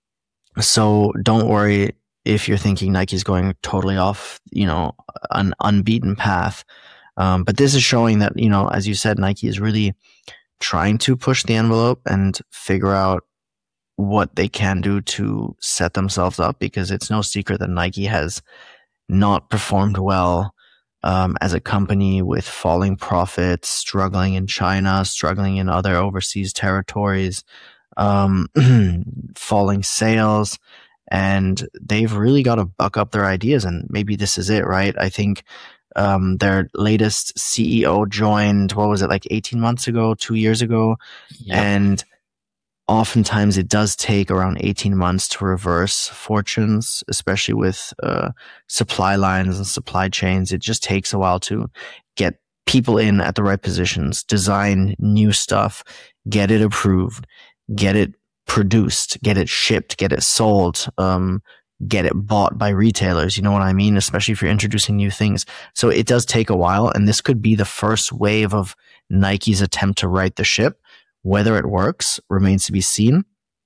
so don't worry if you're thinking Nike's going totally off, you know, an unbeaten path. Um, but this is showing that, you know, as you said, Nike is really trying to push the envelope and figure out what they can do to set themselves up, because it's no secret that Nike has not performed well um, as a company, with falling profits, struggling in China, struggling in other overseas territories, um, falling sales. And they've really got to buck up their ideas, and maybe this is it, right? I think um, their latest C E O joined, what was it, like eighteen months ago, two years ago? Yep. And oftentimes it does take around eighteen months to reverse fortunes, especially with uh, supply lines and supply chains. It just takes a while to get people in at the right positions, design new stuff, get it approved, get it produced, get it shipped, get it sold, um, get it bought by retailers. You know what I mean? Especially if you're introducing new things. So it does take a while, and this could be the first wave of Nike's attempt to right the ship. Whether it works remains to be seen.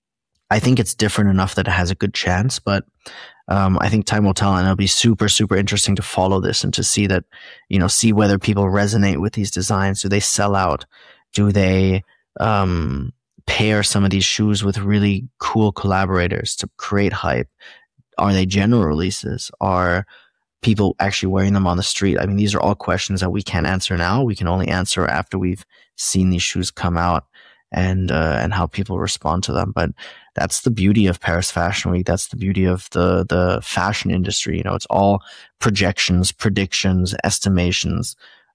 I think it's different enough that it has a good chance, but um, I think time will tell, and it'll be super, super interesting to follow this and to see that, you know, see whether people resonate with these designs. Do they sell out? Do they um, pair some of these shoes with really cool collaborators to create hype? Are they general releases? Are people actually wearing them on the street? I mean, these are all questions that we can't answer now. We can only answer after we've seen these shoes come out and uh, and how people respond to them. But that's the beauty of Paris Fashion Week. That's the beauty of the the fashion industry. You know, it's all projections, predictions, estimations,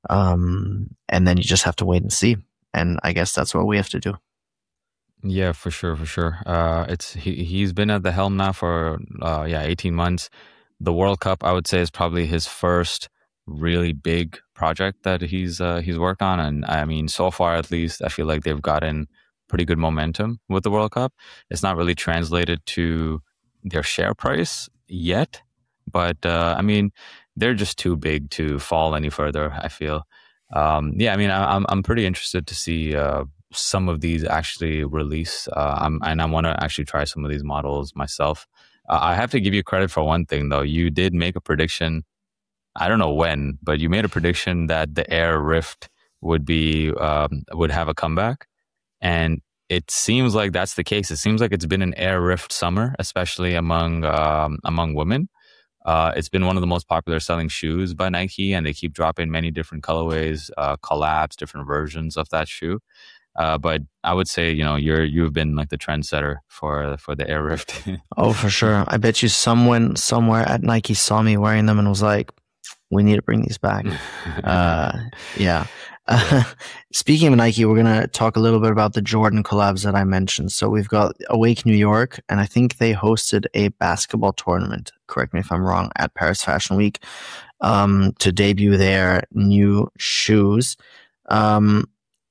um, and then you just have to wait and see. And I guess that's what we have to do. Yeah, for sure, for sure. Uh, it's he he's been at the helm now for uh, yeah eighteen months. The World Cup, I would say, is probably his first really big project that he's uh, he's worked on, and I mean, so far at least, I feel like they've gotten pretty good momentum with the World Cup. It's not really translated to their share price yet, but uh, I mean, they're just too big to fall any further, I feel. Um, yeah, I mean, I, I'm I'm pretty interested to see uh, some of these actually release, uh, I'm, and I want to actually try some of these models myself. Uh, I have to give you credit for one thing, though. You did make a prediction. I don't know when, but you made a prediction that the Air Rift would be um, would have a comeback, and it seems like that's the case. It seems like it's been an Air Rift summer, especially among um, among women. Uh, it's been one of the most popular selling shoes by Nike, and they keep dropping many different colorways, uh, collabs, different versions of that shoe. Uh, but I would say, you know, you're you've been like the trendsetter for for the Air Rift. Oh, for sure. I bet you someone somewhere at Nike saw me wearing them and was like, "We need to bring these back." uh, yeah. Uh, speaking of Nike, we're going to talk a little bit about the Jordan collabs that I mentioned. So we've got Awake New York, and I think they hosted a basketball tournament, correct me if I'm wrong, at Paris Fashion Week um, to debut their new shoes. Um,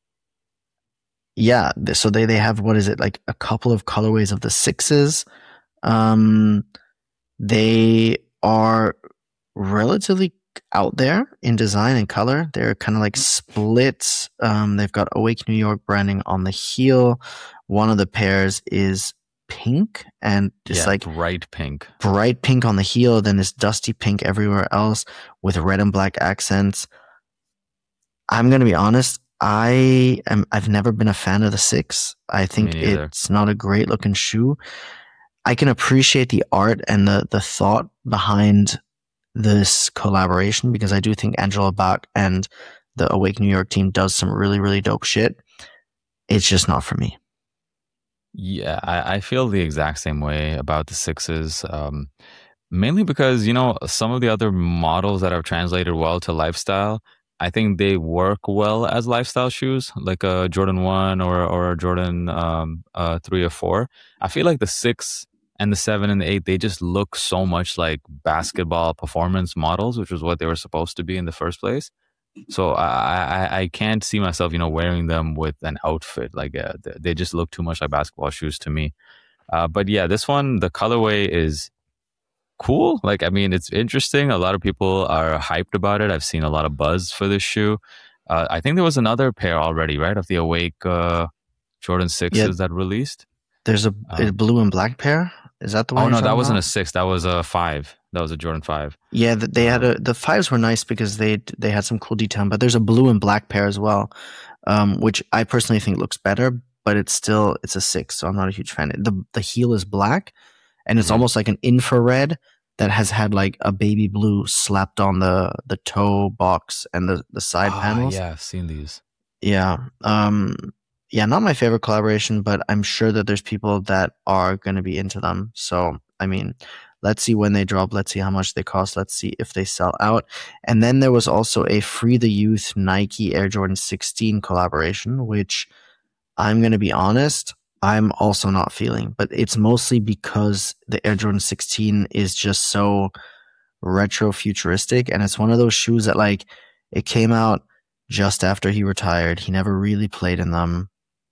yeah, so they, they have, what is it, like a couple of colorways of the sixes. Um, they are relatively out there in design and color. They're kind of like split. Um, they've got Awake New York branding on the heel. One of the pairs is pink and just yeah, like bright pink, bright pink on the heel. Then this dusty pink everywhere else with red and black accents. I'm going to be honest. I am, I've never been a fan of the six. I think it's not a great looking shoe. I can appreciate the art and the, the thought behind this collaboration because I do think Angela Bach and the Awake New York team does some really, really dope shit. It's just not for me. Yeah, I, I feel the exact same way about the sixes. Um, mainly because, you know, some of the other models that have translated well to lifestyle, I think they work well as lifestyle shoes, like a Jordan one or or a Jordan um, uh, three or four. I feel like the six and the seven and the eight, they just look so much like basketball performance models, which was what they were supposed to be in the first place. So I, I, I can't see myself, you know, wearing them with an outfit. Like uh, they just look too much like basketball shoes to me. Uh, but yeah, this one, the colorway is cool. Like, I mean, it's interesting. A lot of people are hyped about it. I've seen a lot of buzz for this shoe. Uh, I think there was another pair already, right, of the Awake uh, Jordan sixes yeah. that released. There's a, um, a blue and black pair. Is that the one? Oh no, that wasn't about? a six. That was a five. That was a Jordan five. Yeah, they had a the fives were nice because they they had some cool detail. But there's a blue and black pair as well, um, which I personally think looks better. But it's still it's a six, so I'm not a huge fan. the The heel is black, and it's mm-hmm. almost like an infrared that has had like a baby blue slapped on the the toe box and the the side oh, panels. Yeah, I've seen these. Yeah. Um, Yeah, not my favorite collaboration, but I'm sure that there's people that are going to be into them. So, I mean, let's see when they drop. Let's see how much they cost. Let's see if they sell out. And then there was also a Free the Youth Nike Air Jordan sixteen collaboration, which I'm going to be honest, I'm also not feeling. But it's mostly because the Air Jordan sixteen is just so retro futuristic. And it's one of those shoes that, like, it came out just after he retired. He never really played in them.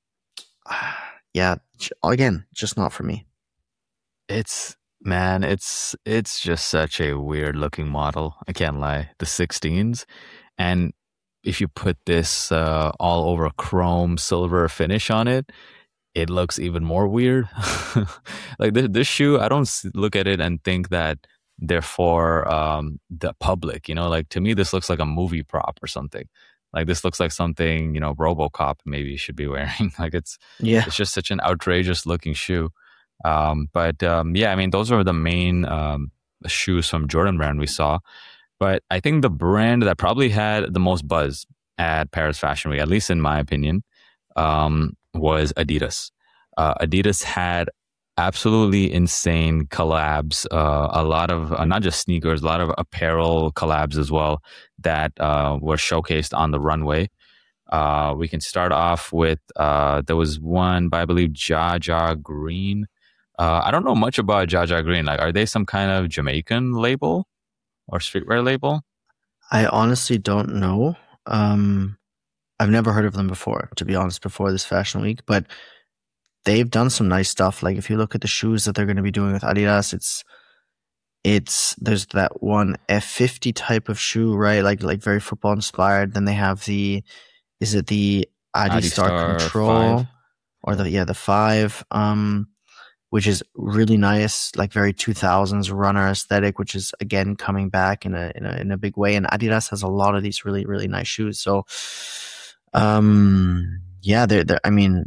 Yeah, again, just not for me. It's man, it's it's just such a weird looking model. I can't lie. The sixteens, and if you put this uh, all over a chrome silver finish on it, it looks even more weird. Like this, this shoe, I don't look at it and think that they're for um, the public. You know, like to me, this looks like a movie prop or something. Like this looks like something, you know, RoboCop maybe should be wearing. Like it's, yeah, it's just such an outrageous looking shoe. Um, but um, yeah, I mean, those are the main um, shoes from Jordan brand we saw. But I think the brand that probably had the most buzz at Paris Fashion Week, at least in my opinion, um, was Adidas. Uh, Adidas had absolutely insane collabs, uh, a lot of uh, not just sneakers, a lot of apparel collabs as well that uh, were showcased on the runway. Uh, we can start off with uh, there was one by I believe Jaja Green. Uh, I don't know much about Jaja Green. Like, are they some kind of Jamaican label or streetwear label? I honestly don't know. Um, I've never heard of them before, to be honest, before this fashion week, but they've done some nice stuff. Like if you look at the shoes that they're going to be doing with Adidas, it's it's there's that one F fifty type of shoe, right? Like like very football inspired. Then they have the is it the Adistar, Adistar Control five. Or the yeah the five, um, which is really nice, like very two thousands runner aesthetic, which is again coming back in a in a in a big way. And Adidas has a lot of these really really nice shoes. So Um, yeah, they're, they're, I mean,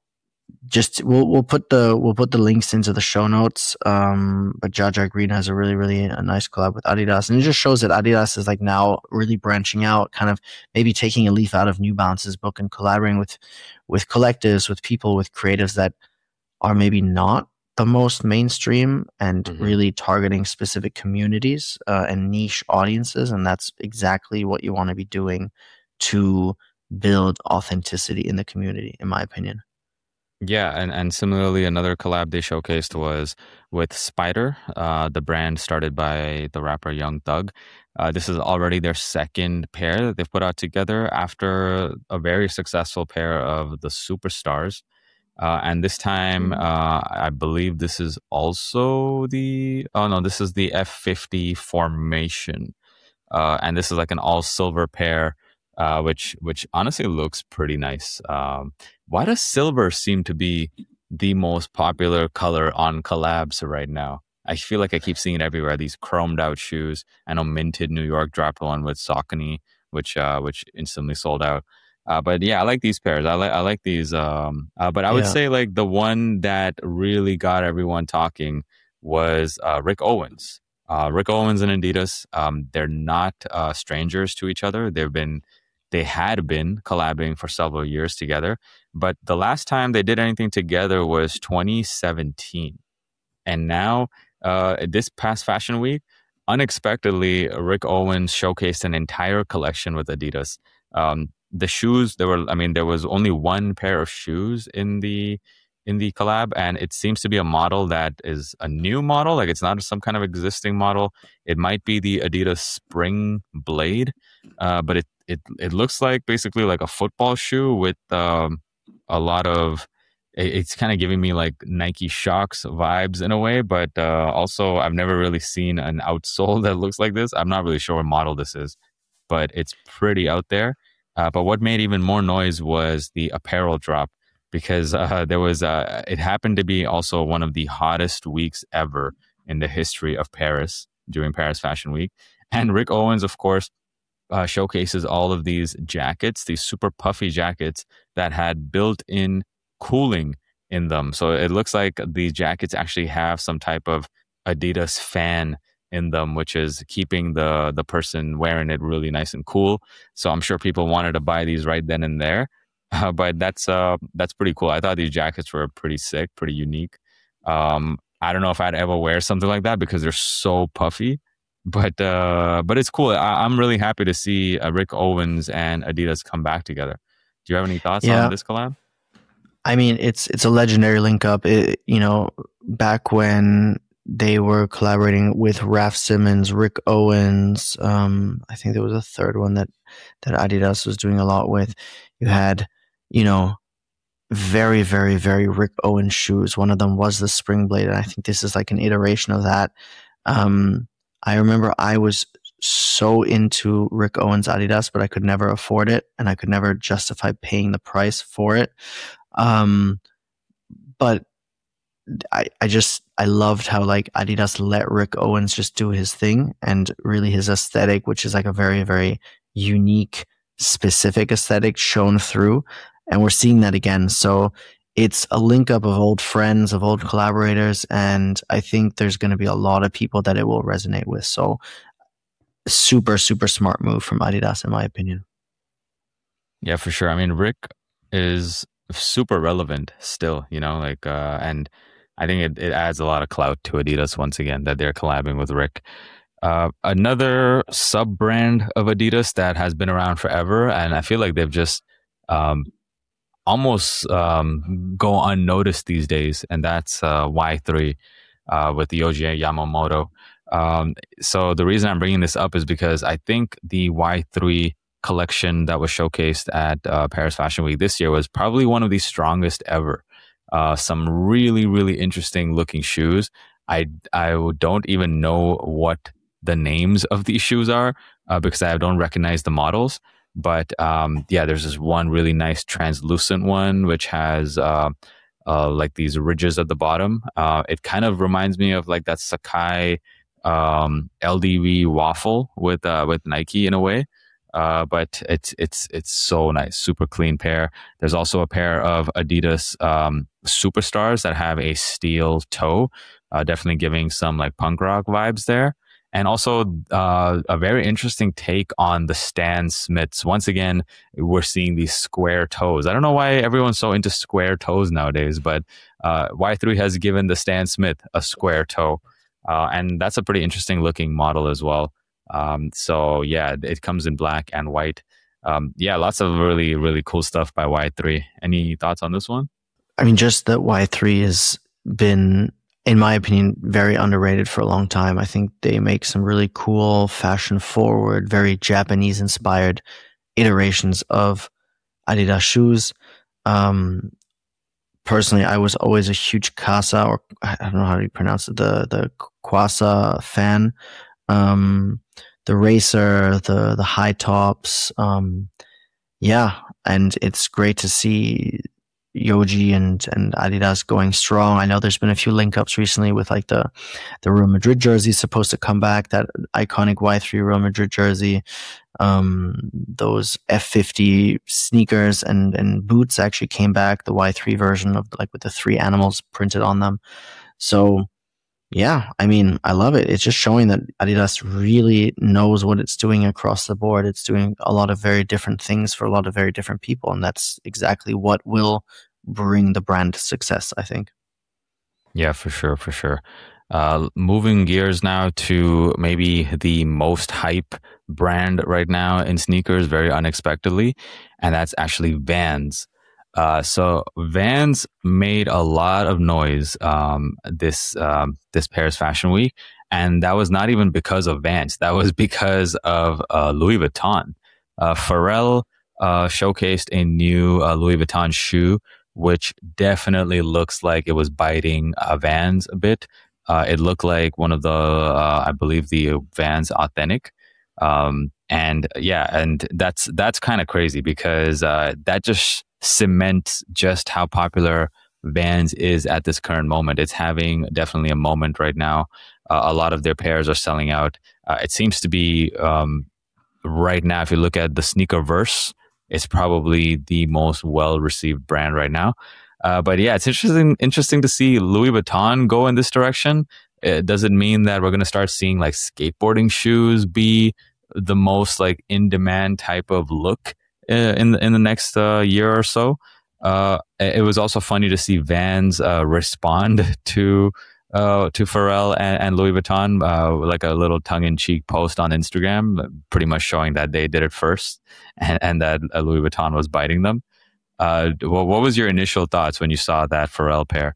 just we'll we'll put the we'll put the links into the show notes. Um, but Jar Jar Green has a really really a nice collab with Adidas, and it just shows that Adidas is like now really branching out, kind of maybe taking a leaf out of New Balance's book and collaborating with with collectives, with people, with creatives that are maybe not the most mainstream, and Mm-hmm. really targeting specific communities uh, and niche audiences, and that's exactly what you want to be doing to build authenticity in the community, in my opinion. Yeah, and, and similarly, another collab they showcased was with Spider, uh, the brand started by the rapper Young Thug. Uh, this is already their second pair that they've put out together after a very successful pair of the Superstars. Uh, and this time, uh, I believe this is also the, oh no, this is the F fifty formation. Uh, and this is like an all silver pair, uh, which which honestly looks pretty nice. Um, why does silver seem to be the most popular color on collabs right now? I feel like I keep seeing it everywhere. These chromed out shoes. I know Minted New York dropped one with Saucony, which uh, which instantly sold out. Uh, but yeah, I like these pairs. I like I like these. Um, uh, but I would Yeah. say like the one that really got everyone talking was uh, Rick Owens. Uh, Rick Owens and Adidas, um, they're not uh, strangers to each other. They've been, they had been collabing for several years together, but the last time they did anything together was twenty seventeen. And now, uh, this past Fashion Week, unexpectedly, Rick Owens showcased an entire collection with Adidas. Um, the shoes, there were, I mean, there was only one pair of shoes in the in the collab, and it seems to be a model that is a new model. Like it's not some kind of existing model. It might be the Adidas Spring Blade, uh, but it it it looks like basically like a football shoe with um, a lot of it's kind of giving me like Nike Shox vibes in a way, but uh, also I've never really seen an outsole that looks like this. I'm not really sure what model this is, but it's pretty out there. Uh, but what made even more noise was the apparel drop because uh, there was uh, it happened to be also one of the hottest weeks ever in the history of Paris during Paris Fashion Week, and Rick Owens, of course, uh, showcases all of these jackets, these super puffy jackets that had built-in cooling in them. So it looks like the jackets actually have some type of Adidas fan in them, which is keeping the the person wearing it really nice and cool. So I'm sure people wanted to buy these right then and there. Uh, but that's uh that's pretty cool. I thought these jackets were pretty sick, pretty unique. Um, I don't know if I'd ever wear something like that because they're so puffy. But uh, but it's cool. I, I'm really happy to see uh, Rick Owens and Adidas come back together. Do you have any thoughts Yeah. on this collab? I mean, it's it's a legendary link up. It, you know, back when they were collaborating with Raf Simons, Rick Owens. Um, I think there was a third one that that Adidas was doing a lot with. You had, you know, very, very, very Rick Owens shoes. One of them was the Spring Blade, and I think this is like an iteration of that. Um, I remember I was so into Rick Owens Adidas, but I could never afford it, and I could never justify paying the price for it. Um, but I, I just, I loved how like Adidas let Rick Owens just do his thing, and really his aesthetic, which is like a very, very unique, specific aesthetic shown through. And we're seeing that again. So it's a link up of old friends, of old collaborators. And I think there's going to be a lot of people that it will resonate with. So super, super smart move from Adidas, in my opinion. Yeah, for sure. I mean, Rick is super relevant still, you know, like, uh, and I think it, it adds a lot of clout to Adidas once again that they're collabing with Rick. Uh, another sub brand of Adidas that has been around forever, and I feel like they've just um, almost um, go unnoticed these days, and that's uh, Y three uh, with Yohji Yamamoto. Um, so the reason I'm bringing this up is because I think the Y three collection that was showcased at uh, Paris Fashion Week this year was probably one of the strongest ever. Uh, some really, really interesting looking shoes. I, I don't even know what the names of these shoes are uh, because I don't recognize the models. But um, yeah, there's this one really nice translucent one which has uh, uh, like these ridges at the bottom. Uh, it kind of reminds me of like that Sacai um, L D V waffle with uh, with Nike in a way. Uh, but it's it's it's so nice, super clean pair. There's also a pair of Adidas um, Superstars that have a steel toe, uh, definitely giving some like punk rock vibes there. And also uh, a very interesting take on the Stan Smiths. Once again, we're seeing these square toes. I don't know why everyone's so into square toes nowadays, but uh, Y three has given the Stan Smith a square toe. Uh, and that's a pretty interesting looking model as well. Um, so yeah, it comes in black and white. Um, yeah, lots of really, really cool stuff by Y three. Any thoughts on this one? I mean, just that Y three has been, in my opinion, very underrated for a long time. I think they make some really cool, fashion forward, very Japanese inspired iterations of Adidas shoes. Um, personally, I was always a huge Kasa, or I don't know how to pronounce it, the, the Kwasa fan. Um, the racer, the, the high tops. Um, yeah. And it's great to see Yohji and, and Adidas going strong. I know there's been a few link ups recently with like the, the Real Madrid jersey supposed to come back, that iconic Y three Real Madrid jersey. Um, those F fifty sneakers and, and boots actually came back, the Y three version of like with the three animals printed on them. So yeah, I mean, I love it. It's just showing that Adidas really knows what it's doing across the board. It's doing a lot of very different things for a lot of very different people. And that's exactly what will bring the brand success, I think. Yeah, for sure, for sure. Uh, moving gears now to maybe the most hype brand right now in sneakers, very unexpectedly, and that's actually Vans. Uh, so Vans made a lot of noise um, this um, this Paris Fashion Week, and that was not even because of Vans. That was because of uh, Louis Vuitton. Uh, Pharrell uh, showcased a new uh, Louis Vuitton shoe, which definitely looks like it was biting uh, Vans a bit. Uh, it looked like one of the, uh, I believe, the Vans Authentic. Um, and yeah, and that's that's kind of crazy because uh, that just cements just how popular Vans is at this current moment. It's having definitely a moment right now. Uh, a lot of their pairs are selling out. Uh, it seems to be um, right now, if you look at the sneakerverse, it's probably the most well-received brand right now. Uh, but yeah, it's interesting interesting to see Louis Vuitton go in this direction. It doesn't mean that we're going to start seeing like skateboarding shoes be the most like in-demand type of look in the, in the next uh, year or so. Uh, it was also funny to see Vans uh, respond to uh, to Pharrell and, and Louis Vuitton, uh, like a little tongue-in-cheek post on Instagram, pretty much showing that they did it first and, and that uh, Louis Vuitton was biting them. Uh, what, what was your initial thoughts when you saw that Pharrell pair?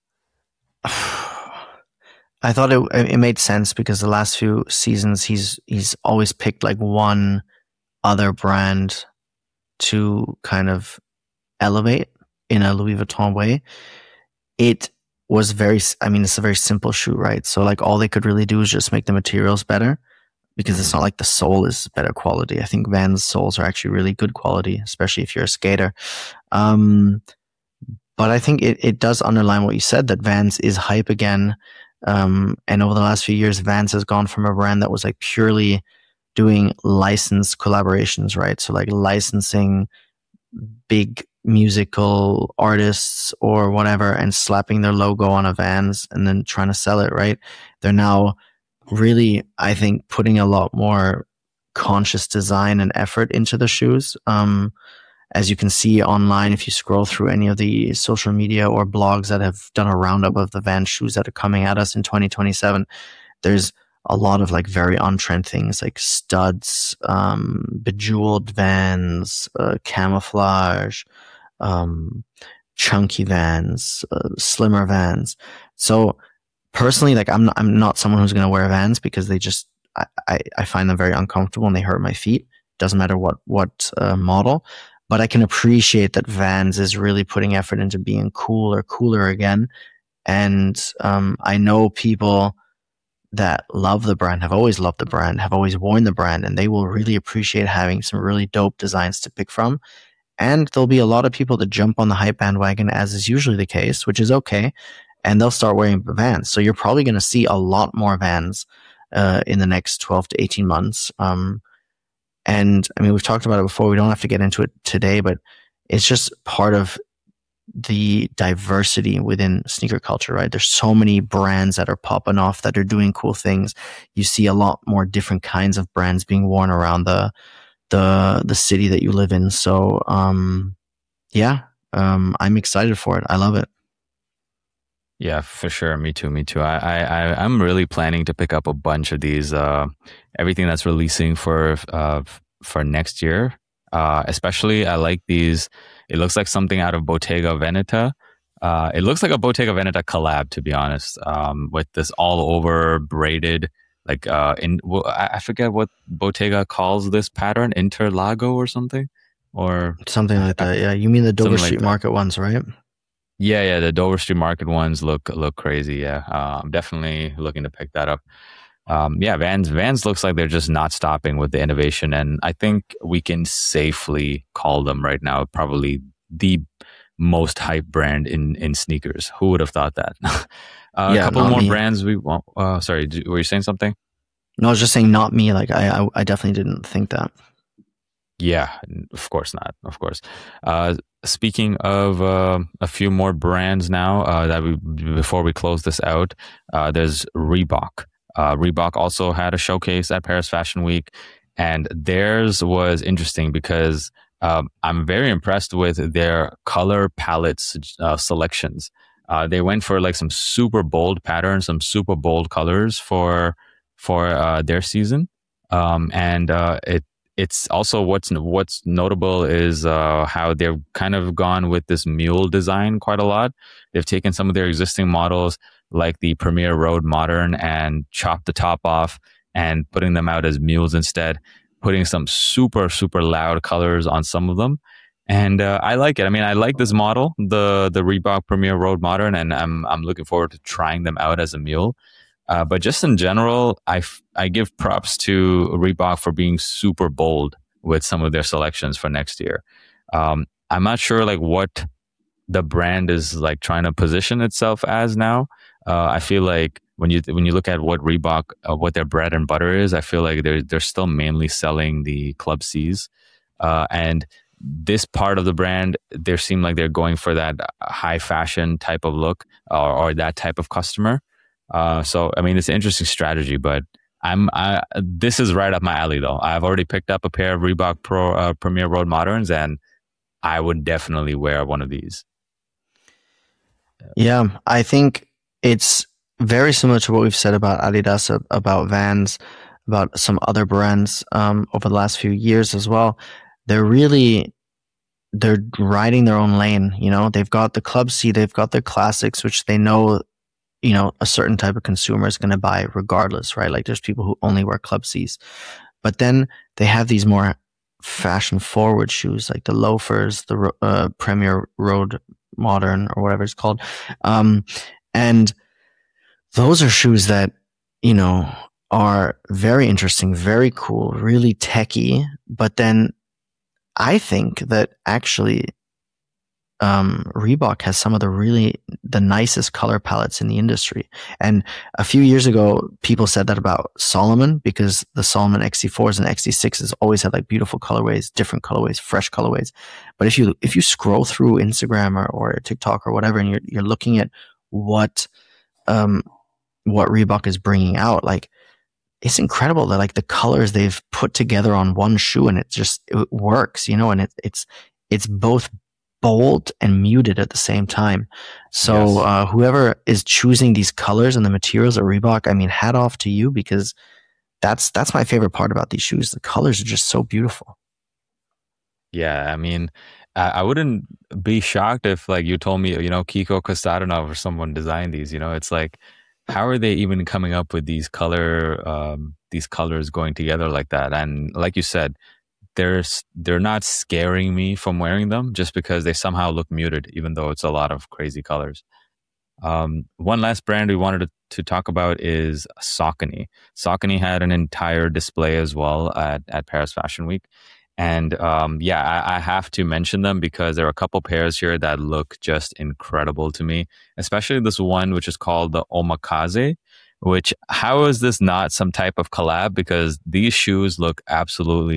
I thought it it made sense because the last few seasons he's he's always picked like one other brand to kind of elevate in a Louis Vuitton way. It was very, I mean, it's a very simple shoe, right? So like all they could really do is just make the materials better because it's not like the sole is better quality. I think Vans soles are actually really good quality, especially if you're a skater. Um, but I think it, it does underline what you said, that Vans is hype again. Um, and over the last few years, Vans has gone from a brand that was like purely doing licensed collaborations, right? So like licensing big musical artists or whatever and slapping their logo on a Vans and then trying to sell it, right? They're now really, I think, putting a lot more conscious design and effort into the shoes. Um, as you can see online, if you scroll through any of the social media or blogs that have done a roundup of the Vans shoes that are coming at us in twenty twenty-seven, there's a lot of like very on-trend things like studs, um, bejeweled Vans, uh, camouflage, um, chunky Vans, uh, slimmer Vans. So personally, like I'm not, I'm not someone who's going to wear Vans because they just, I, I, I find them very uncomfortable and they hurt my feet. Doesn't matter what, what, uh, model, but I can appreciate that Vans is really putting effort into being cool or cooler again. And, um, I know people that love the brand, have always loved the brand, have always worn the brand, and they will really appreciate having some really dope designs to pick from. And there'll be a lot of people that jump on the hype bandwagon, as is usually the case, which is okay, and they'll start wearing Vans. So you're probably going to see a lot more Vans uh, in the next twelve to eighteen months. Um, And I mean, we've talked about it before. We don't have to get into it today, but it's just part of the diversity within sneaker culture, right? There's so many brands that are popping off that are doing cool things. You see a lot more different kinds of brands being worn around the the the city that you live in. So um yeah, um I'm excited for it. I love it. Yeah, for sure. Me too. Me too. I, I, I- I'm really planning to pick up a bunch of these, uh, everything that's releasing for, uh, for next year. Uh, especially I like these. It looks like something out of Bottega Veneta. Uh, it looks like a Bottega Veneta collab, to be honest, um, with this all over braided, like, uh, in, well, I I forget what Bottega calls this pattern, Interlago or something, or Something I, like I, that. Yeah, you mean the Dover something like Street that. Market ones, right? Yeah, yeah, the Dover Street Market ones look look crazy. Yeah, uh, I'm definitely looking to pick that up. Um, yeah, Vans Vans looks like they're just not stopping with the innovation, and I think we can safely call them right now probably the most hype brand in in sneakers. Who would have thought that? uh, a Yeah, couple not more me. brands we want. Uh, sorry, d- were you saying something? No, I was just saying not me. Like I, I, I definitely didn't think that. Yeah, of course not. Of course. Uh, speaking of uh, a few more brands now uh, that we before we close this out, uh, there's Reebok. Uh, Reebok also had a showcase at Paris Fashion Week, and theirs was interesting because um, I'm very impressed with their color palettes uh, selections. Uh, they went for like some super bold patterns, some super bold colors for for uh, their season, um, and uh, it it's also what's what's notable is uh, how they've kind of gone with this mule design quite a lot. They've taken some of their existing models, like the Premier Road Modern, and chopped the top off and putting them out as mules instead, putting some super super loud colors on some of them. And uh, I like it. I mean, I like this model, the the Reebok Premier Road Modern, and I'm I'm looking forward to trying them out as a mule. Uh, but just in general, I, f- I give props to Reebok for being super bold with some of their selections for next year. Um, I'm not sure like what the brand is like trying to position itself as now. Uh, I feel like when you when you look at what Reebok, uh, what their bread and butter is, I feel like they're they're still mainly selling the Club C's, uh, and this part of the brand, they seem like they're going for that high fashion type of look, or, or that type of customer. Uh, so I mean, it's an interesting strategy, but I'm I this is right up my alley though. I've already picked up a pair of Reebok Pro uh, Premier Road Moderns, and I would definitely wear one of these. Yeah, I think it's very similar to what we've said about Adidas, about Vans, about some other brands um, over the last few years as well. They're really they're riding their own lane. You know, they've got the Club C, they've got their classics, which they know you know a certain type of consumer is going to buy regardless, right? Like there's people who only wear Club C's, but then they have these more fashion forward shoes like the loafers, the uh, Premier Road Modern or whatever it's called, um, and those are shoes that you know are very interesting, very cool, really techy. But then I think that actually um, Reebok has some of the really the nicest color palettes in the industry. And a few years ago, people said that about Solomon because the Solomon X C fours and X C sixes always had like beautiful colorways, different colorways, fresh colorways. But if you if you scroll through Instagram or, or TikTok or whatever, and you're you're looking at what um what Reebok is bringing out, like it's incredible that like the colors they've put together on one shoe and it just it works, you know, and it, it's it's both bold and muted at the same time. So Yes. uh, whoever is choosing these colors and the materials at Reebok, I mean, hat off to you because that's that's my favorite part about these shoes. The colors are just so beautiful. Yeah, I mean, I, I wouldn't be shocked if like you told me, you know, Kiko Kostarinov or someone designed these. You know, it's like, how are they even coming up with these color, um, these colors going together like that? And like you said, there's they're not scaring me from wearing them just because they somehow look muted, even though it's a lot of crazy colors. Um, one last brand we wanted to, to talk about is Saucony. Saucony had an entire display as well at, at Paris Fashion Week. And um, yeah, I, I have to mention them because there are a couple pairs here that look just incredible to me, especially this one, which is called the Omakaze, which how is this not some type of collab? Because these shoes look absolutely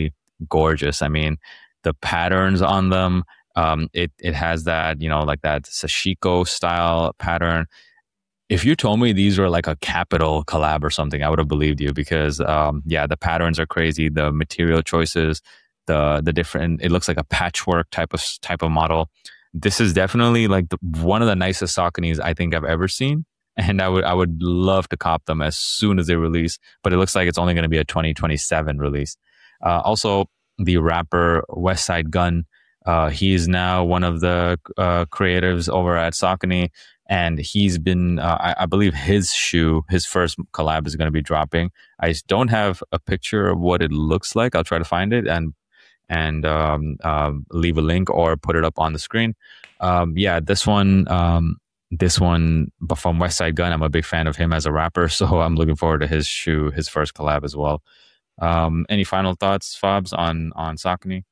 gorgeous. I mean, the patterns on them, um, it it has that, you know, like that sashiko style pattern. If you told me these were like a Capital collab or something, I would have believed you because, um, yeah, the patterns are crazy. The material choices, the the different. It looks like a patchwork type of type of model. This is definitely like the, one of the nicest Sauconys I think I've ever seen, and I would I would love to cop them as soon as they release. But it looks like it's only going to be a twenty twenty-seven release. Uh, also, the rapper West Side Gun, uh, he's now one of the uh, creatives over at Saucony. And he's been, uh, I, I believe his shoe, his first collab is going to be dropping. I don't have a picture of what it looks like. I'll try to find it and and um, um, leave a link or put it up on the screen. Um, yeah, this one, um, this one, but from West Side Gun, I'm a big fan of him as a rapper, so I'm looking forward to his shoe, his first collab as well. Um, any final thoughts, Fabs, on on Saucony?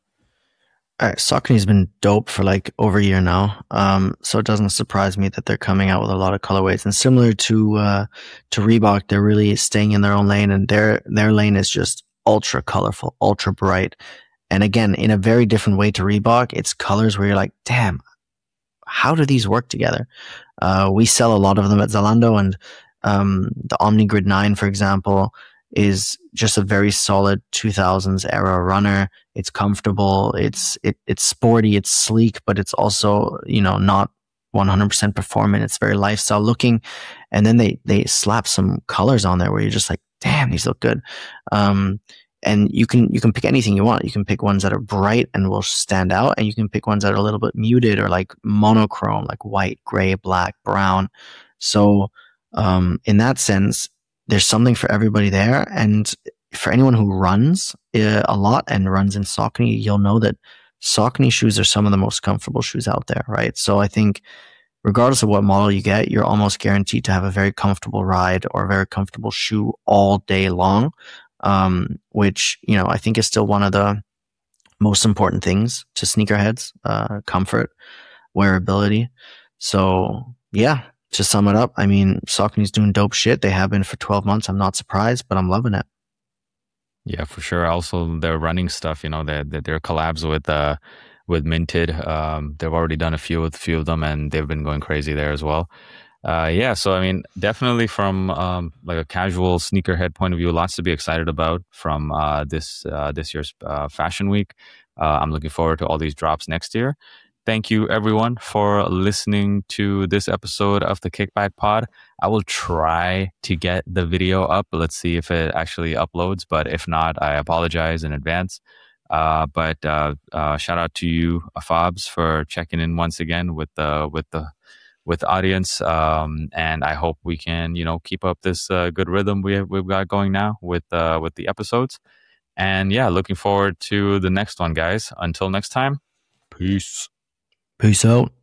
All right, Saucony's been dope for like over a year now, um, so it doesn't surprise me that they're coming out with a lot of colorways. And similar to uh, to Reebok, they're really staying in their own lane, and their their lane is just ultra colorful, ultra bright. And again, in a very different way to Reebok, it's colors where you're like, damn, how do these work together? Uh, we sell a lot of them at Zalando, and um, the Omnigrid nine, for example, is just a very solid two thousands era runner. It's comfortable. It's it it's sporty. It's sleek, but it's also, you know, not one hundred percent performant. It's very lifestyle looking. And then they they slap some colors on there where you're just like, damn, these look good. Um, and you can you can pick anything you want. You can pick ones that are bright and will stand out, and you can pick ones that are a little bit muted or like monochrome, like white, gray, black, brown. So um, in that sense, there's something for everybody there. And for anyone who runs uh, a lot and runs in Saucony, you'll know that Saucony shoes are some of the most comfortable shoes out there, right? So I think regardless of what model you get, you're almost guaranteed to have a very comfortable ride or a very comfortable shoe all day long, um, which, you know, I think is still one of the most important things to sneakerheads, uh, comfort, wearability. So yeah, to sum it up, I mean, Saucony's doing dope shit. They have been for twelve months. I'm not surprised, but I'm loving it. Yeah, for sure. Also, their running stuff, you know, their their collabs with uh with Minted. Um, they've already done a few with a few of them, and they've been going crazy there as well. Uh, yeah, so I mean, definitely from um, like a casual sneakerhead point of view, lots to be excited about from uh, this uh, this year's uh, Fashion Week. Uh, I'm looking forward to all these drops next year. Thank you, everyone, for listening to this episode of the Kickback Pod. I will try to get the video up. Let's see if it actually uploads. But if not, I apologize in advance. Uh, but uh, uh, shout out to you, Fabs, for checking in once again with the with the with the audience. Um, and I hope we can, you know, keep up this uh, good rhythm we have, we've got going now with uh, with the episodes. And yeah, looking forward to the next one, guys. Until next time, peace. Peace out.